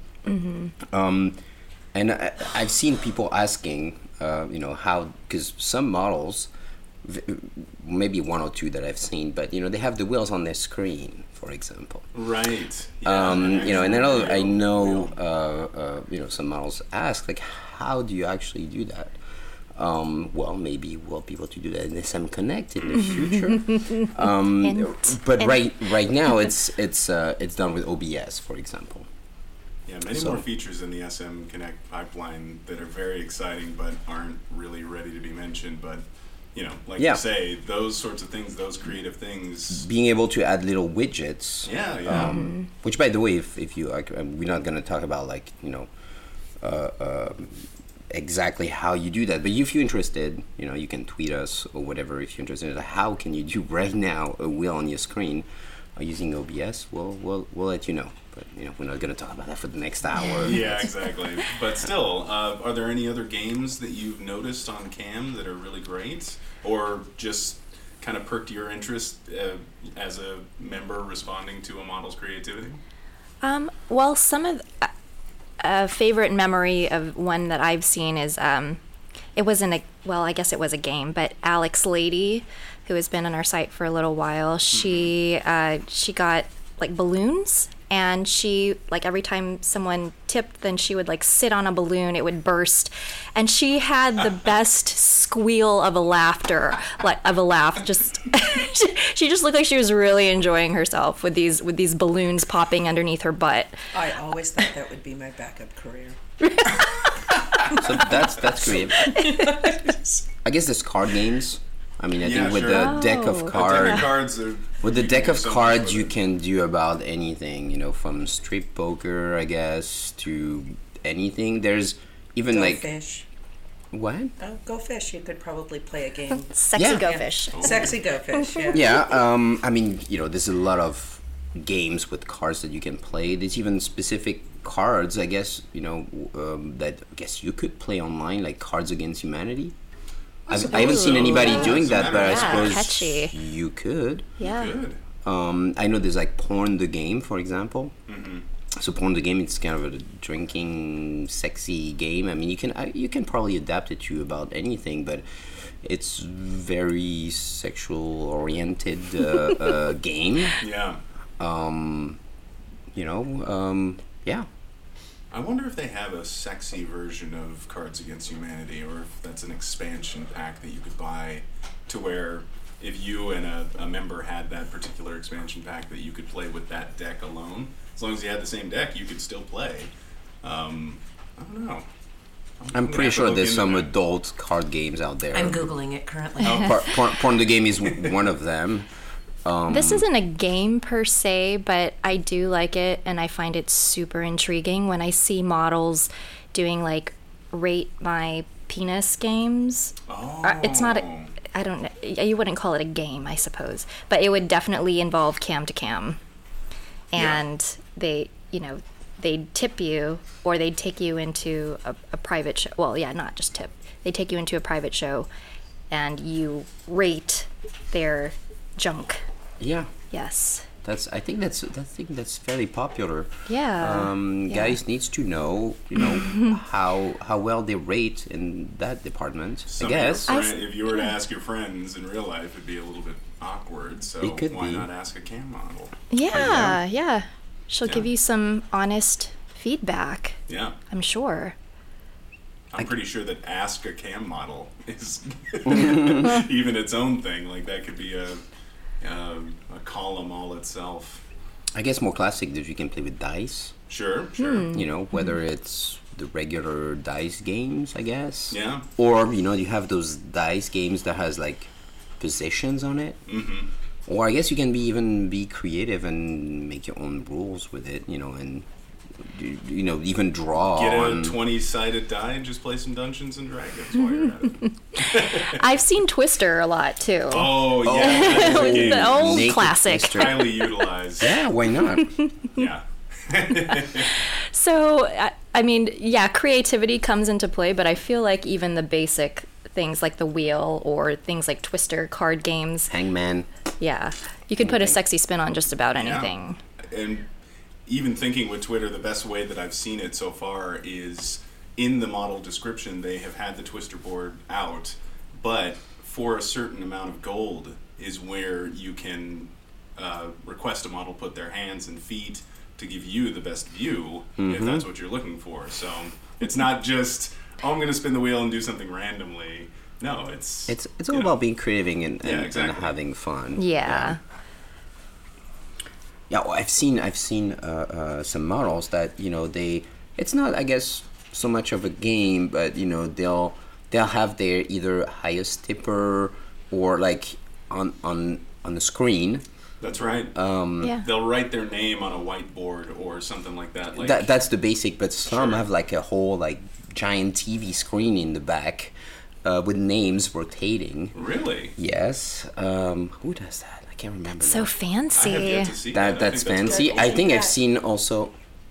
Um, and I, I've seen people asking, uh, you know, how, because some models, v- maybe one or two that I've seen, but, you know, they have the wheels on their screen, for example.
Right. Yeah,
Um,
and
you know, and I
actually
know, I
real-
know
real.
uh, uh, you know, some models ask, like, how do you actually do that? Um, well, maybe we'll be able to do that in S M Connect in the future. um,
Hint.
but
Hint.
right right now, it's it's uh, it's done with O B S, for example.
Yeah, many
So-
more features in the S M Connect pipeline that are very exciting but aren't really ready to be mentioned. But, you know, like
Yeah.
you say, those sorts of things, those creative things.
Being able to add little widgets.
Yeah, yeah.
Um, which, by the way, if, if you like, um, we're not going to talk about like, you know, uh, um exactly how you do that. But if you're interested, you know, you can tweet us or whatever. If you're interested, in how can you do right now a wheel on your screen uh, using O B S? We'll we'll we'll let you know. But you know, we're not going to talk about that for the next hour.
Yeah, exactly. But still, uh, are there any other games that you've noticed on Cam that are really great, or just kind of perked your interest uh, as a member responding to a model's creativity?
Um, well, some of a a favorite memory of one that I've seen is um, it wasn't a well, I guess it was a game, but Alex Lady, who has been on our site for a little while, she uh, she got like balloons. And she, like, every time someone tipped, then she would, like, sit on a balloon, it would burst. And she had the best squeal of a laughter, like, of a laugh. Just, she, she just looked like she was really enjoying herself with these, with these balloons popping underneath her butt.
I always thought that would be my backup career.
So that's that's creative. I guess there's card games. I mean, I
Yeah,
think with
sure.
the deck
Oh.
of
A deck
cards.
of cards are,
With the
you
deck
can
of
do so much
cards,
with
you
it.
can do about anything, you know, from strip poker, I guess, to anything. There's even
Go
like
fish.
what?
Oh, go fish. You could probably play a game.
Sexy
Yeah.
go
Yeah.
fish.
Sexy go fish. Yeah.
Yeah, um, I mean, you know, there's a lot of games with cards that you can play. There's even specific cards, I guess, you know, um, that I guess you could play online, like Cards Against Humanity. I've, I haven't seen
so.
anybody
Yeah.
doing that, but I
Yeah,
suppose
catchy.
you could.
Yeah.
Good.
Um, I know there's like Porn the Game, for example.
Mm-hmm.
So Porn the Game, it's kind of a drinking, sexy game. I mean, you can I, you can probably adapt it to about anything, but it's very sexual oriented uh, uh, game.
Yeah.
Um, you know, um, yeah.
I wonder if they have a sexy version of Cards Against Humanity, or if that's an expansion pack that you could buy to where if you and a, a member had that particular expansion pack that you could play with that deck alone. As long as you had the same deck, you could still play. Um, I don't know.
I'm
gonna
pretty
have to
sure
look
there's
into
some
that.
adult card games out there.
I'm Googling it currently.
Por- por- Porn the Game is one of them. Um,
This isn't a game per se, but I do like it, and I find it super intriguing when I see models doing like rate my penis games.
Oh.
Uh, It's not a, I don't know, you wouldn't call it a game, I suppose, but it would definitely involve cam to cam. And they, you know, they'd tip you, or they'd take you into a, a private show. Well, yeah, not just tip. They take you into a private show, and you rate their junk.
yeah,
Yes.
that's. I think that's. I think that's fairly popular.
Yeah.
Um,
yeah.
Guys needs to know, you know, how how well they rate in that department.
Some
I
of your
guess.
I
friend- if you were to ask your friends in real life, it'd be a little bit awkward. So
It could
why
be.
not ask a cam model?
Yeah, yeah. She'll give
Yeah.
you some honest feedback,
Yeah,
I'm sure.
I'm pretty sure that ask a cam model is even its own thing. Like that could be a a, a column all itself.
I guess more classic that you can play with dice.
Sure, sure.
Hmm.
You know, whether it's the regular dice games, I guess.
Yeah.
Or you know, you have those dice games that has like positions on it.
Mm-hmm.
Or I guess you can be even be creative and make your own rules with it. You know, and you, you know even draw.
Get a
on-
twenty-sided die and just play some Dungeons and Dragons while you're at it.
I've seen Twister a lot too.
Oh yeah, that's a game.
The old
Naked
classic.
Twister.
Highly utilized.
Yeah, why not?
Yeah.
So, I, I mean, yeah, creativity comes into play, but I feel like even the basic things like the wheel or things like Twister card games,
Hangman.
yeah, you could put a sexy spin on just about anything.
And even thinking with Twitter, the best way that I've seen it so far is in the model description, they have had the Twister board out, but for a certain amount of gold is where you can uh, request a model put their hands and feet to give you the best view if that's what you're looking for. So it's not just, oh, I'm going to spin the wheel and do something randomly. No, it's
It's it's
you
all
know,
about being creative and, and,
Yeah,
and
exactly.
having fun.
Yeah.
Yeah, well, I've seen I've seen uh, uh, some models that you know they. It's not I guess so much of a game, but you know they'll they'll have their either highest tipper or like on on on the screen.
That's right.
Um,
Yeah.
They'll write their name on a whiteboard or something like that. Like
that that's the basic, but some
Sure.
have like a whole like giant T V screen in the back uh, with names rotating.
really.
Yes. Um, who does that? I can't remember.
So
now.
I
fancy.
have yet to see
that
I
that's
think
fancy.
pretty
I
cool.
think I've
Yeah.
seen also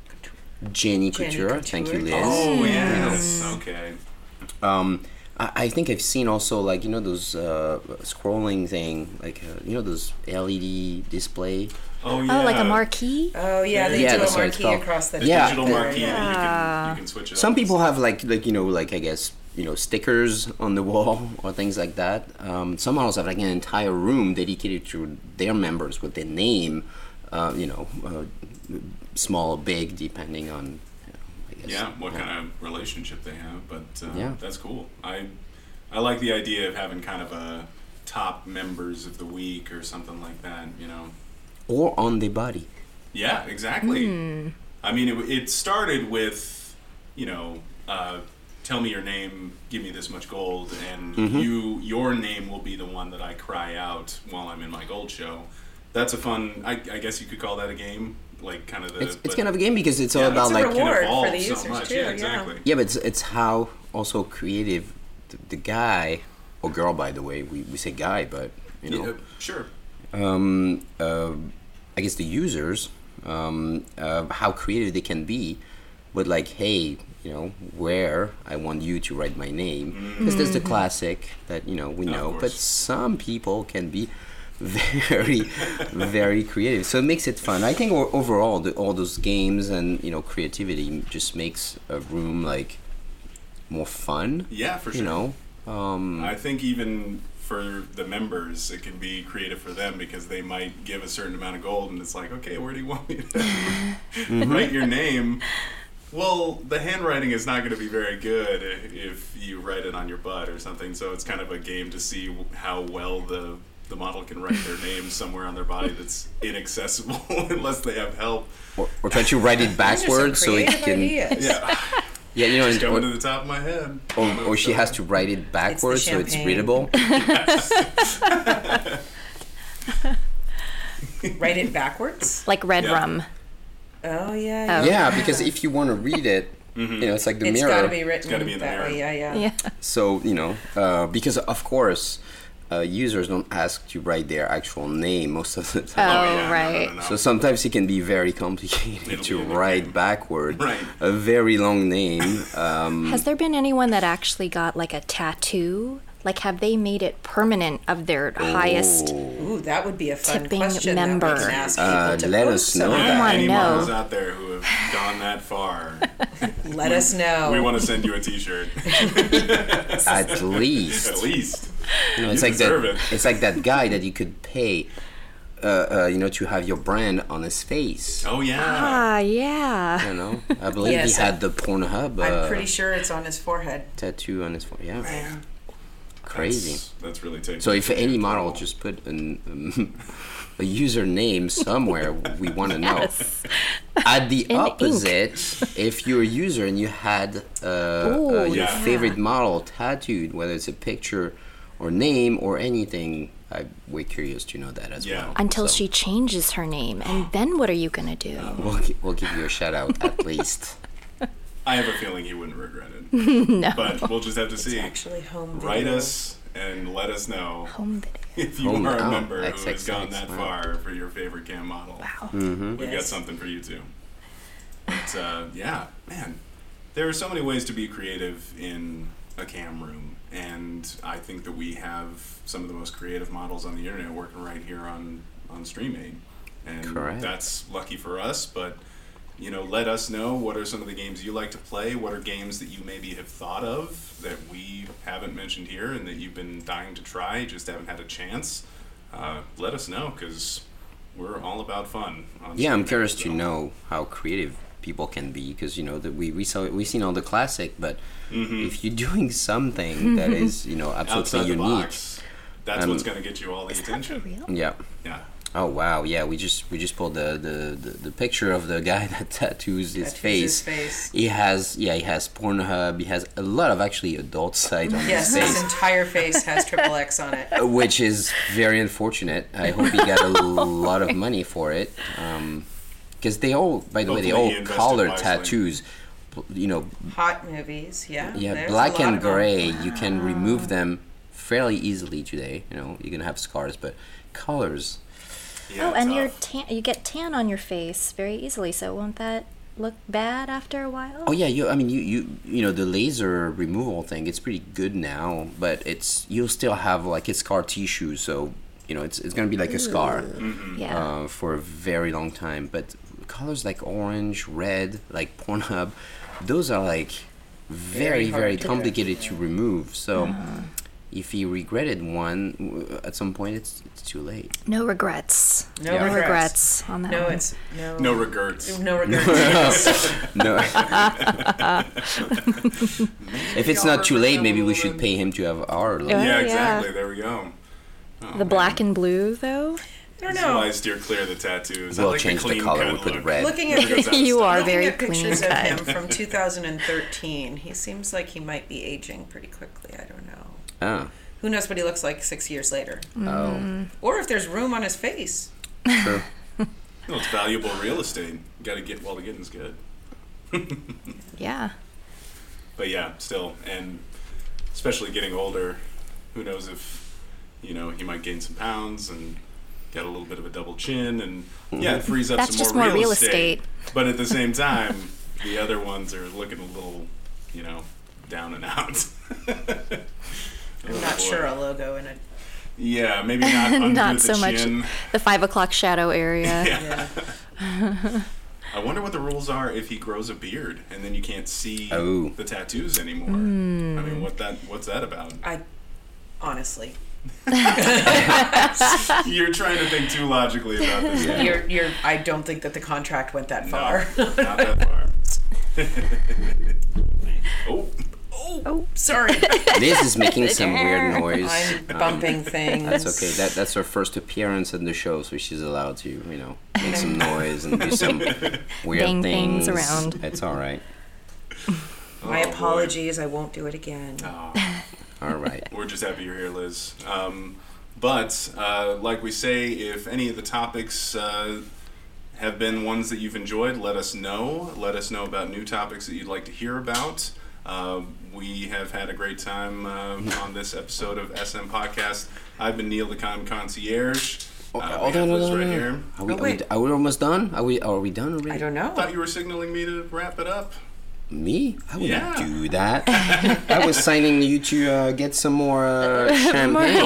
Jenny
Jenny
Couture. Thank you,
Couture.
Liz.
Oh yes. Okay.
Um, I, I think I've seen also like you know those uh, scrolling thing, like uh, you know those L E D display.
Oh yeah.
Oh, like a marquee?
Oh yeah, they
Yeah,
do a
that's what it's
marquee
called.
across the
Yeah.
Digital
there,
marquee.
yeah.
That you can you can switch it.
Some
up.
people have like like you know like I guess you know stickers on the wall or things like that. Um, some models have like an entire room dedicated to their members with their name. Uh, you know, uh, small or big depending on. You know, I guess.
Yeah, what kind of relationship they have, but uh,
Yeah.
that's cool. I I like the idea of having kind of a top members of the week or something like that. You know.
Or on the body.
Yeah, exactly. I mean, it, it started with, you know, uh, tell me your name, give me this much gold, and you, your name will be the one that I cry out while I'm in my gold show. That's a fun. I, I guess you could call that a game, like kind of the.
It's, it's
but-
kind of a game because it's all
yeah,
about
It's a
like
reward.
can evolve
for the
so
users
much.
too,
Yeah,
yeah.
exactly.
yeah, but it's, it's how also creative the, the guy or girl. By the way, we, we say guy, but you know.
Yeah, sure.
um, uh, I guess the users, um, uh, how creative they can be with like, hey, you know, where I want you to write my name. Because there's the classic that, you know, we
Of
know. But
course.
some people can be very, very creative. So it makes it fun. I think o- overall, the, all those games and, you know, creativity just makes a room like more fun,
Yeah, for sure.
you know. Um,
I think even for the members, it can be creative for them because they might give a certain amount of gold, and it's like, okay, where do you want me to write your name? Well, the handwriting is not going to be very good i- if you write it on your butt or something. So it's kind of a game to see w- how well the the model can write their name somewhere on their body that's inaccessible unless they have help.
or, or try to write it
These are some
backwards so it
creative
can.
ideas.
Yeah.
Yeah, you know,
It's
and,
coming to
or,
the top of my head.
or, or she has to write it backwards so it's
champagne.
readable.
Write it backwards.
Like red
Yeah.
rum.
Oh yeah.
Oh.
Yeah, because if you want to read it, you know, it's like the
It's
mirror.
got to be written
gotta be in the
that
mirror.
way. Yeah, yeah.
Yeah.
So, you know, uh, because of course, uh, users don't ask to write their actual name most of the time.
Oh,
yeah, no,
right.
No, no, no.
So sometimes it can be very complicated
It'll
to
be in the
write
name.
backward
Right.
a very long name. Um,
Has there been anyone that actually got like a tattoo? Like, have they made it permanent of their highest?
Ooh, that would be a fun
Tipping
question
member.
that we can ask people
Uh,
to
let
post
us know
some.
that.
I wanna
Any
know.
models out there who have gone that far,
Let us know.
we want to send you a T-shirt.
at least.
At least.
You know, it's
You
like
deserve
that.
it.
It's like that guy that you could pay, uh, uh, you know, to have your brand on his face.
Oh yeah.
Ah, yeah.
You know, I believe
Yes,
he had the Pornhub uh,
I'm pretty sure it's on his forehead.
tattoo on his forehead. Yeah,
Man,
crazy.
That's, that's really taking.
So if
it to
any
the
model
level.
just put an, um, a username somewhere, we want to know.
Yes.
At the
In
opposite, if you're a user and you had uh, uh,
Ooh,
your
yeah.
favorite model tattooed, whether it's a picture or name or anything, I'm way curious to know that as
Yeah.
well.
Until
So
she changes her name, and then what are you gonna do?
we'll, gi- we'll give you a shout out at least.
I have a feeling he wouldn't regret it.
No.
But we'll just have to see.
Actually, home video.
Write us and let us know
Home video.
if you
Home-
are a
oh,
member who
X
has
X
gone
X,
that
wow.
far for your favorite cam model.
Wow.
Mm-hmm.
We've got
Yes.
something for you too. But uh, yeah, man, there are so many ways to be creative in a cam room, and I think that we have some of the most creative models on the internet working right here on on StreamAid, and
Correct.
that's lucky for us. But you know, let us know what are some of the games you like to play. What are games that you maybe have thought of that we haven't mentioned here, and that you've been dying to try, just haven't had a chance. Uh, let us know, because we're all about fun. On
Yeah, I'm
StreamAid,
curious to
so.
know how creative people can be because you know that we we saw we've seen all the classic, but if you're doing something that is you know absolutely
Outside the
unique,
box, that's
Um,
what's going to get you all the
Is that for
attention.
real?
yeah.
Yeah.
Oh wow, yeah, we just we just pulled the the, the, the picture of the guy that tattoos his
Tattoos
face.
his face.
He has yeah, he has Pornhub. He has a lot of actually adult sites on
Yes,
his
his
face,
entire face has triple X on it.
which is very unfortunate. I hope he got a lot of money for it, because they all, by the way, they
Hopefully
all
he invested
color
wisely.
tattoos. You know,
Hot movies, yeah.
yeah,
there's a
black
lot
and
of them.
gray. You can remove them fairly easily today. You know, you're gonna have scars, but colors.
Yeah,
Oh, and
tough.
you're tan. You get tan on your face very easily. So won't that look bad after a while?
Oh yeah, you. I mean, you you you know the laser removal thing. It's pretty good now, but it's you'll still have like it's scar tissue, so you know it's it's gonna be like a scar
Yeah.
uh, for a very long time. But colors like orange, red, like Pornhub, those are like very
Very hard
very
to
complicated
get,
to remove. So
Uh-huh.
if he regretted one, w- at some point it's it's too late.
no regrets.
No
Yeah.
No
regrets.
regrets on that
No,
one.
it's no.
No regrets.
No regrets.
No. If it's not too late, maybe we should pay him to have our logo.
Yeah.
Yeah,
yeah.
exactly. There we go. Oh,
The black and blue, though.
I don't
This is why I
know.
steer clear of the tattoos. I
We'll
like
change the
clean
color,
cut
we'll put
look.
red.
Looking at
Never goes out of
You
style.
are
Looking
very
at pictures
clean
of
cut.
him from two thousand thirteen, he seems like he might be aging pretty quickly. I don't know.
Ah,
Who knows what he looks like six years later?
Mm.
oh,
Or if there's room on his face.
true.
No, it's valuable real estate. Got to get while the getting's good.
Yeah.
But yeah, still, and especially getting older, who knows if, you know, he might gain some pounds and get a little bit of a double chin, and yeah, it frees up
That's
some
just
more,
more
real
real
estate.
estate.
But at the same time, the other ones are looking a little, you know, down and out.
I'm
Oh,
not
boy.
sure a logo in it.
Yeah, maybe not under
Not
the
so much
chin.
the five o'clock shadow area.
Yeah.
I wonder what the rules are if he grows a beard and then you can't see
Oh.
the tattoos anymore.
Hmm.
I mean, what that what's that about?
I honestly,
You're trying to think too logically about this.
Yeah.
you're you're. I don't think that the contract went that
No,
far.
not that far. Oh,
Oh, sorry.
Liz is making some weird noise.
I'm
Um,
bumping things.
That's okay. That that's her first appearance in the show, so she's allowed to, you know, make some noise and do some weird
Bang
things.
things around.
It's all right.
My
Oh, boy.
apologies. I won't do it again.
Oh,
All right.
we're just happy you're here, Liz. Um, but uh, like we say, if any of the topics uh, have been ones that you've enjoyed, let us know. Let us know about new topics that you'd like to hear about. Uh, we have had a great time uh, on this episode of S M Podcast. I've been Neil, the Con Concierge. Uh, we
Hold
have
on,
Liz
hold on,
right
hold on.
here.
Are we,
Oh,
are, we,
wait.
are we almost done? Are we Are we done already?
I don't know.
I thought you were signaling me to wrap it up.
Me? I wouldn't
Yeah.
do that. I was signing you to uh, get some more uh, champagne.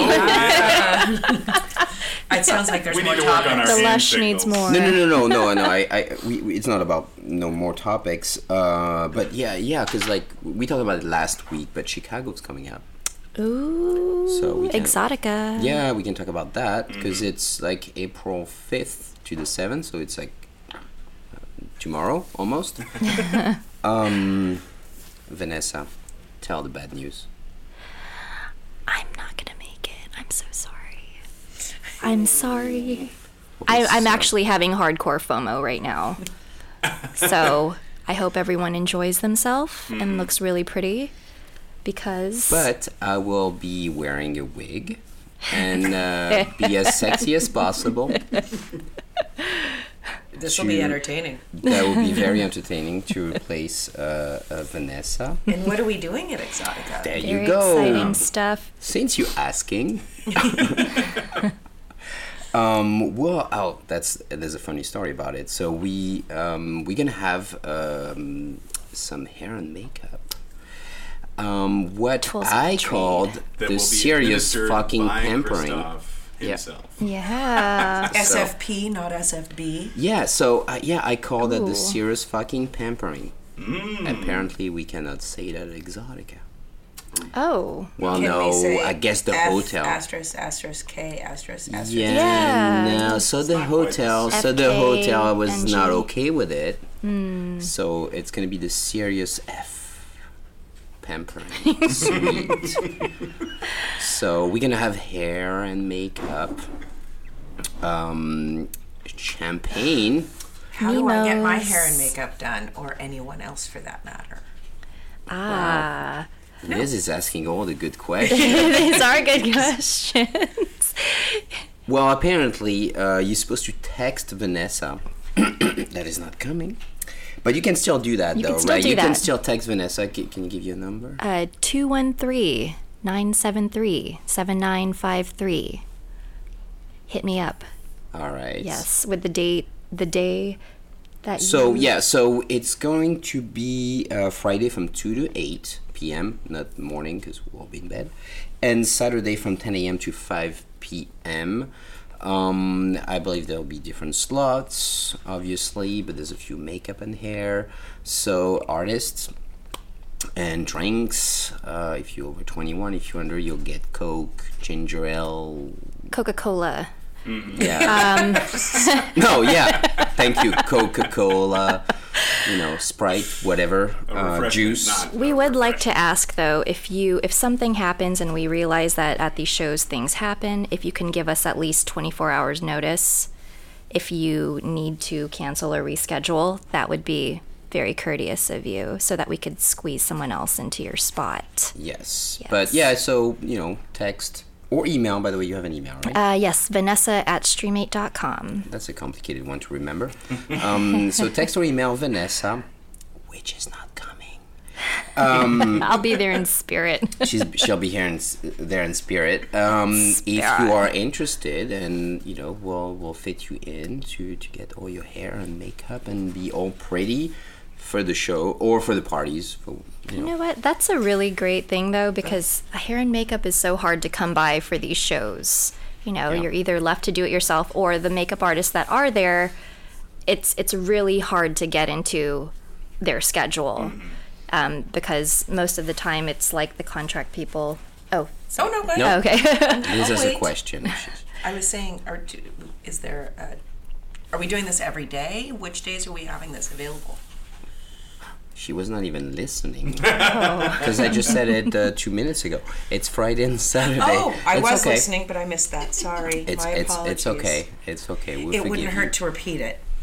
It sounds like there's
We
more
need to work on our
topics.
The
hand
lush needs
signals.
more.
No, no, no, no, no, no. I, I, we, we- it's not about no more topics. Uh, but yeah, yeah, because like we talked about it last week, but Chicago's coming out.
Ooh,
So we can-
Exotica.
Yeah, we can talk about that because it's like April fifth to the seventh, so it's like uh, tomorrow almost. um, Vanessa, tell the bad news.
I'm not gonna make it. I'm so sorry. I'm sorry. I, I'm
So-
actually having hardcore FOMO right now. So I hope everyone enjoys themselves and looks really pretty because
But I will be wearing a wig and uh, be as sexy as possible.
This will be
to-
entertaining.
That will be very entertaining to replace uh, uh, Vanessa.
And what are we doing at Exotica?
There
very
you go.
exciting stuff.
Since you asking. um, well, oh, that's there's a funny story about it. So we um, we're gonna have um, some hair and makeup. Um, what
Tools of
I
the trade.
called
That
the
will be
serious
administered
fucking
by
pampering.
Christoph
Yeah.
himself.
Yeah.
S F P, not S F B.
Yeah, so uh, yeah, I call that
Ooh.
the serious fucking pampering.
Mm.
Apparently, we cannot say that at Exotica.
Oh.
Well,
Can we
no,
say
I guess the
F
hotel.
Asterisk, asterisk, K, asterisk, asterisk.
Yeah,
Yeah.
no. So the
not quite
hotel,
the
so the
F K
hotel was
N G.
not okay with it. So it's gonna be the serious F pampering suite. So we're gonna have hair and makeup, um, champagne.
How do I get my
Nemos.
hair and makeup done, or anyone else for that matter?
Ah.
Liz is asking all the good questions.
These are good questions.
Well, apparently, uh, you're supposed to text Vanessa. That is not coming. But you can still do that,
You
though,
can still
right?
do
you can
that.
still text Vanessa. Can, can you give you a number?
Uh, two one three, nine seven three, seven nine five three. Hit me up.
All right.
Yes, with the date, the day that
So,
you...
yeah, so it's going to be uh, Friday from two to eight p.m., not morning because we'll be in bed, and Saturday from ten a.m. to five p.m. Um, I believe there'll be different slots, obviously, but there's a few makeup and hair. So artists and drinks. Uh, if you're over twenty-one, if you're under, you'll get Coke, ginger ale.
Coca-Cola.
Yeah. no, yeah. Thank you, Coca-Cola. You know, Sprite, whatever,
A
uh,
refreshment,
juice.
not
We
a
would like
refreshment.
to ask though, if you if something happens and we realize that at these shows things happen, if you can give us at least twenty-four hours notice if you need to cancel or reschedule, that would be very courteous of you so that we could squeeze someone else into your spot.
Yes.
Yes.
But yeah, so, you know, text or email. By the way, you have an email, right?
Uh, yes, Vanessa at streamate dot com.
That's a complicated one to remember. Um, so text or email Vanessa, which is not coming.
I'll be there in spirit.
She's, she'll be here in, s- there in spirit. Um, if you
Spirit.
are interested, and you know, we'll we'll fit you in to to get all your hair and makeup and be all pretty for the show or for the parties. For, you
You
know,
know what? That's a really great thing though, because hair and makeup is so hard to come by for these shows. You know,
Yeah.
you're either left to do it yourself or the makeup artists that are there, it's it's really hard to get into their schedule. Um, because most of the time it's like the contract people. Oh,
Oh no, but
No.
okay.
Liz has a
wait.
question. She's-
I was saying, are do, is there? A, are we doing this every day? Which days are we having this available?
She was not even listening because I just said it uh, two minutes ago. It's Friday and Saturday.
Oh, I
It's
was
okay.
listening, but I missed that. Sorry,
It's
my
it's
apologies.
it's okay. It's okay. We'll
It
forgive
wouldn't
you.
hurt to repeat it.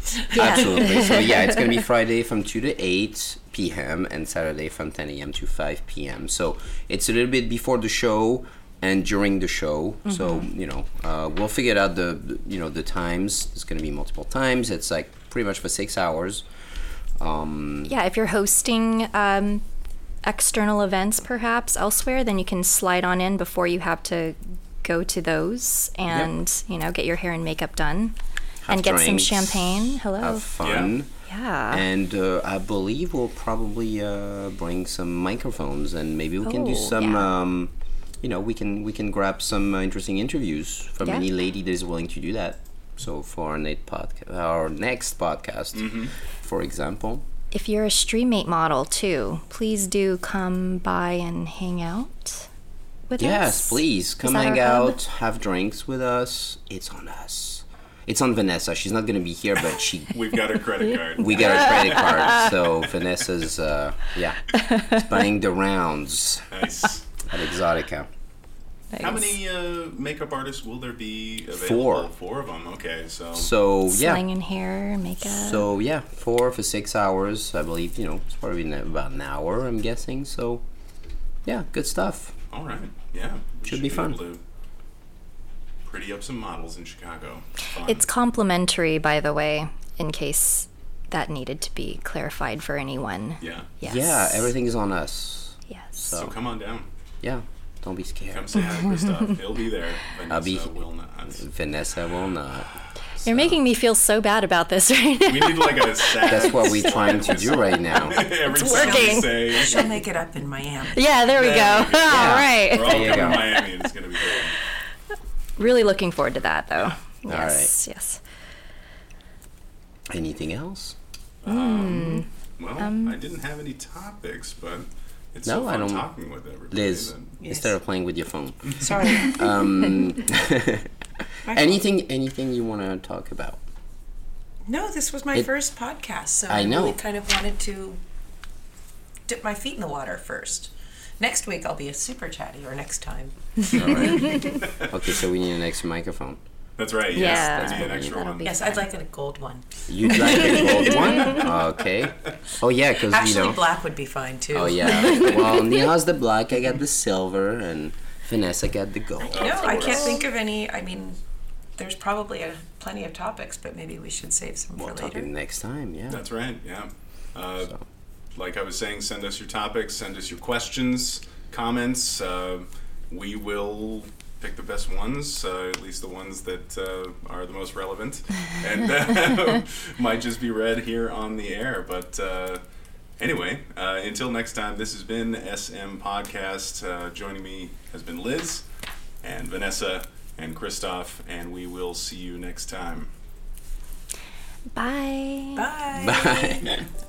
Absolutely. So yeah, it's gonna be Friday from two to eight p.m. and Saturday from ten a.m. to five p.m. So it's a little bit before the show and during the show. Mm-hmm. So you know, uh, we'll figure out the, the you know the times. It's gonna be multiple times. It's like pretty much for six hours. Um,
yeah, if you're hosting um, external events perhaps elsewhere, then you can slide on in before you have to go to those and yep. you know get your hair and makeup done have and drinks, get some champagne. Hello.
Have fun.
Yeah. yeah.
And uh, I believe we'll probably uh, bring some microphones and maybe we can
oh,
do some.
Yeah.
Um, you know, we can we can grab some uh, interesting interviews from
yeah.
any lady that is willing to do that. So for our next podcast, our next podcast, mm-hmm. for example.
If you're a StreamMate model too, please do come by and hang out with
yes,
us.
Yes, please come hang out, have drinks with us. It's on us. It's on Vanessa. She's not going to be here, but she.
We've got her credit card.
We got her credit card, so Vanessa's uh, yeah, buying the rounds.
Nice.
At Exotica.
Nice.
How many uh, makeup artists will there be available?
Four.
Four of them. Okay, so.
So yeah.
Slang and hair, makeup.
So yeah, four for six hours. I believe you know it's probably about an hour. I'm guessing. So yeah, good stuff.
All right. Yeah.
Should, should be, be fun.
Able to pretty up some models in Chicago. Fun.
It's complimentary, by the way, in case that needed to be clarified for anyone.
Yeah.
Yes.
Yeah, everything is on us.
Yes.
So, so come on down.
Yeah. Don't be scared.
Come say hi to Christophe. He'll be there. Vanessa
I'll be,
will not.
Vanessa will not.
You're so. making me feel so bad about this right now.
We need like a sad
That's what we're trying to do right now.
Every
it's working.
Say,
she'll make it up in Miami.
Yeah, there we
there
go.
We go.
Yeah. All right.
We're all coming to Miami and it's going to be good.
Really looking forward to that, though.
Yeah.
Yes,
all right.
yes.
Anything else?
Um, well, um, I didn't have any topics, but it's
no,
so fun
I don't,
talking with everybody.
Liz,
then.
Yes.
instead of playing with your phone.
Sorry.
Um, anything, anything you want to talk about?
No, this was my
it,
first podcast, so
I,
I
know.
really kind of wanted to dip my feet in the water first. Next week I'll be a super chatty, or next time.
All right. Okay, so we need an extra microphone.
That's right. Yes,
Yeah,
that'd be an extra one.
Yes, I'd like a gold one.
You'd like a gold one? Okay. Oh yeah, because you know.
Actually, black would be fine too.
Oh yeah. Well, Neil's the black. I got the silver, and Vanessa got the gold.
No, I can't think of any. I mean, there's probably a, plenty of topics, but maybe we should save some
We'll
for
talk
later.
next time. Yeah.
That's right. Yeah. Uh,
So.
Like I was saying, send us your topics, send us your questions, comments. Uh, we will pick the best ones, uh, at least the ones that uh, are the most relevant, and uh, might just be read here on the air. But uh, anyway, uh, until next time, this has been S M Podcast. Uh, joining me has been Liz and Vanessa and Christophe, and we will see you next time.
Bye.
Bye.
Bye.